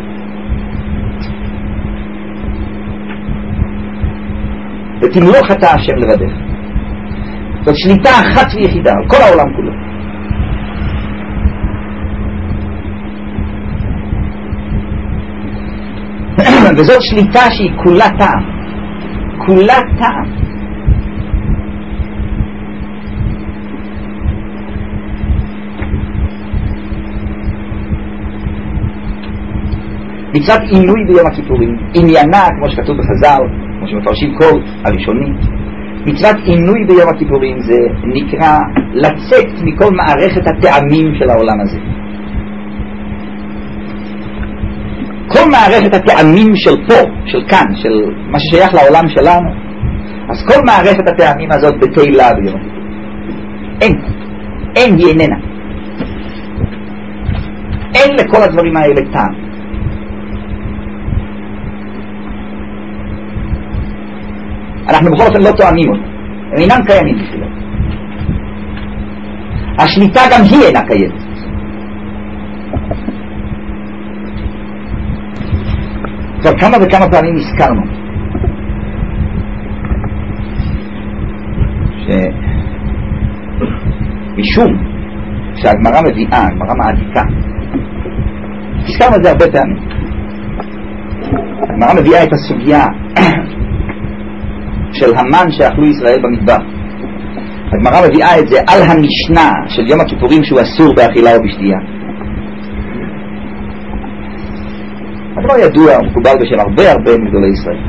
ותמלוך אתה השם לבדך. זאת שליטה אחת ויחידה על כל העולם כולו. וזאת שליטה שהיא כולה טעם. כולה טעם. מצוות עינוי ביום הכיפורים, עניינה, כמו שכתוב בחז"ל, כמו שמפרשים כל הראשונים, מצוות עינוי ביום הכיפורים זה נקרא לצאת מכל מערכת הטעמים של העולם הזה. כל מערכת הטעמים של פה, של כאן, של מה ששייך לעולם שלנו, אז כל מערכת הטעמים הזאת בתהילה ביום הכיפורים. אין, אין, היא איננה. אין לכל הדברים האלה טעם. אנחנו בכל אופן לא תואמים אותם, הם אינם קיימים בשבילה. השליטה גם היא אינה קיימת. כבר כמה וכמה פעמים הזכרנו שמשום שהגמרא מביאה, הגמרא מעתיקה, הזכרנו את זה הרבה פעמים, הגמרא מביאה את הסוגיה של המן שאכלו ישראל במדבר. הגמרא מביאה את זה על המשנה של יום הכיפורים שהוא אסור באכילה או בשתייה. הדבר ידוע ומקובל בשם הרבה הרבה מגדולי ישראל,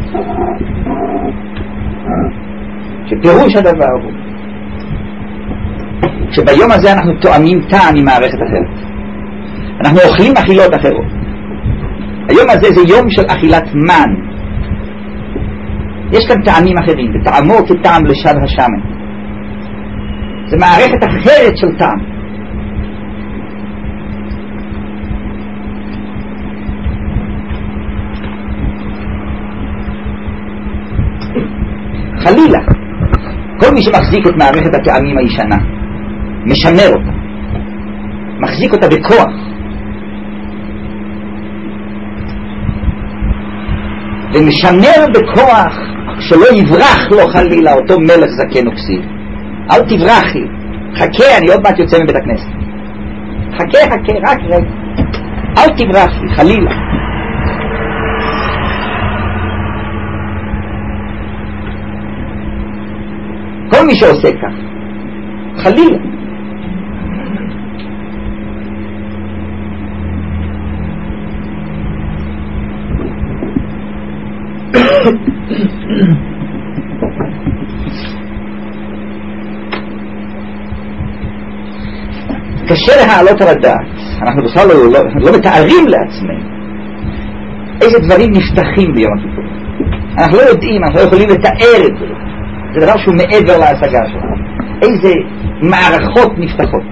שפירוש הדבר הוא שביום הזה אנחנו תואמים טעם ממערכת אחרת, אנחנו אוכלים אכילות אחרות. היום הזה זה יום של אכילת מן. יש כאן טעמים אחרים, וטעמו כטעם לשד השמן. זה מערכת אחרת של טעם. חלילה, כל מי שמחזיק את מערכת הטעמים הישנה, משמר אותה, מחזיק אותה בכוח, ומשמר בכוח שלא יברח לו חלילה אותו מלך זקן וכסיל. אל תברחי, חכה, אני עוד מעט יוצא מבית הכנסת. חכה, חכה, רק רגע. אל תברחי, חלילה. כל מי שעושה כך, חלילה. קשה להעלות על הדעת, אנחנו בכלל לא, לא, לא מתארים לעצמנו איזה דברים נפתחים ביום הכיפור. אנחנו לא יודעים, אנחנו לא יכולים לתאר את זה. זה דבר שהוא מעבר להשגה שלנו. איזה מערכות נפתחות.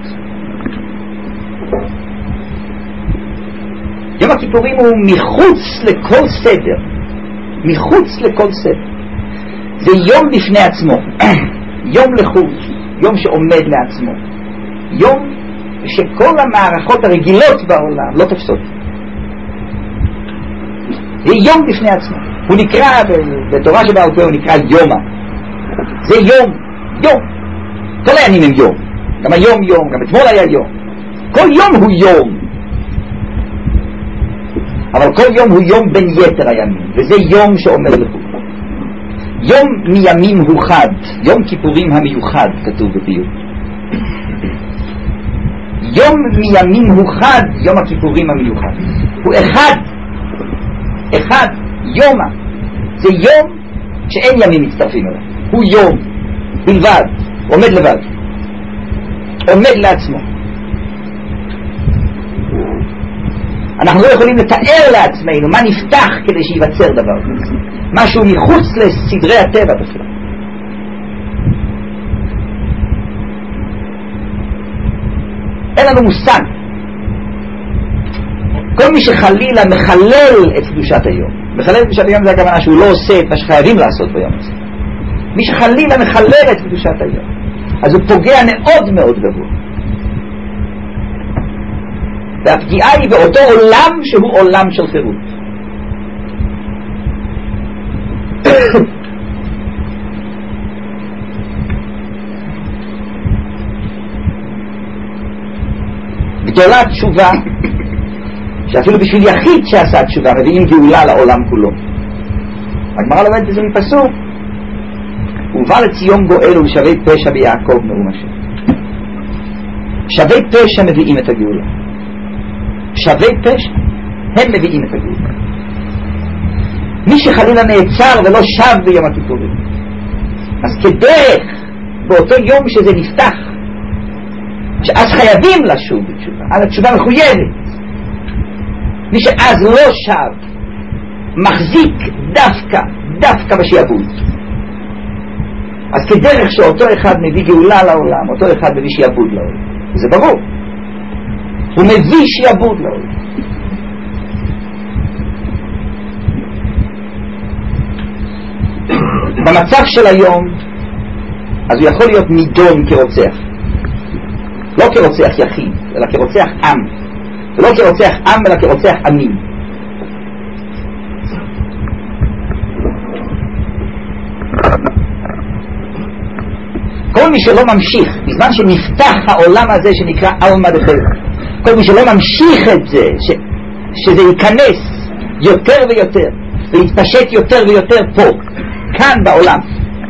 יום הכיפורים הוא מחוץ לכל סדר, מחוץ לכל סדר. זה יום בפני עצמו, יום לחוד, יום שעומד לעצמו, יום שכל המערכות הרגילות בעולם לא תופסות. זה יום בפני עצמו. הוא נקרא, בתורה שבעל פה הוא נקרא יומא. זה יום, יום. כל הימים הם יום. גם היום יום, גם אתמול היה יום. כל יום הוא יום. אבל כל יום הוא יום בין יתר הימים, וזה יום שעומד לחוד. יום מימים הוא חד, יום כיפורים המיוחד, כתוב בפיוט. יום מימים הוא חד, יום הכיפורים המיוחד. הוא אחד, אחד, יומא. זה יום שאין ימים מצטרפים אליו. הוא יום, בלבד, עומד לבד. עומד לעצמו. אנחנו לא יכולים לתאר לעצמנו מה נפתח כדי שיווצר דבר כזה. משהו מחוץ לסדרי הטבע בכלל. אין לנו מושג. כל מי שחלילה מחלל את קדושת היום, מחלל את קדושת היום זה הכוונה שהוא לא עושה את מה שחייבים לעשות ביום הזה. מי שחלילה מחלל את קדושת היום, אז הוא פוגע מאוד מאוד גבוה. והפגיעה היא באותו עולם שהוא עולם של חירות. גדולה תשובה, שאפילו בשביל יחיד שעשה תשובה מביאים גאולה לעולם כולו. הגמרא לומדת את זה מפסוק, ובא לציון גואל ולשבי פשע ביעקב נאום השם. שבי פשע מביאים את הגאולה. שבי פשע הם מביאים את הגאולה. מי שחלילה נעצר ולא שב ביום הכיפורים, אז כדרך באותו יום שזה נפתח, שאז חייבים לשוב בתשובה, אז התשובה מחויבת. מי שאז לא שב מחזיק דווקא דווקא בשיעבוד. אז כדרך שאותו אחד מביא גאולה לעולם, אותו אחד מביא שיעבוד לעולם, זה ברור, הוא מביא שיעבוד לעולם. במצב של היום אז הוא יכול להיות נידון כרוצח, לא כרוצח יחיד אלא כרוצח עם, ולא כרוצח עם אלא כרוצח עמים. כל מי שלא ממשיך בזמן שנפתח העולם הזה שנקרא עלמא דטבע, כל מי שלא ממשיך את זה, ש... שזה ייכנס יותר ויותר ויתפשט יותר ויותר פה כאן בעולם,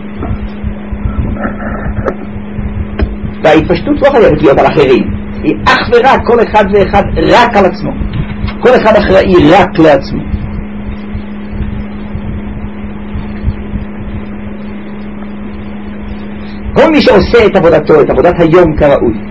וההתפשטות לא חייבת להיות על אחרים, היא אך ורק כל אחד ואחד רק על עצמו, כל אחד אחראי רק לעצמו. כל מי שעושה את עבודתו, את עבודת היום כראוי,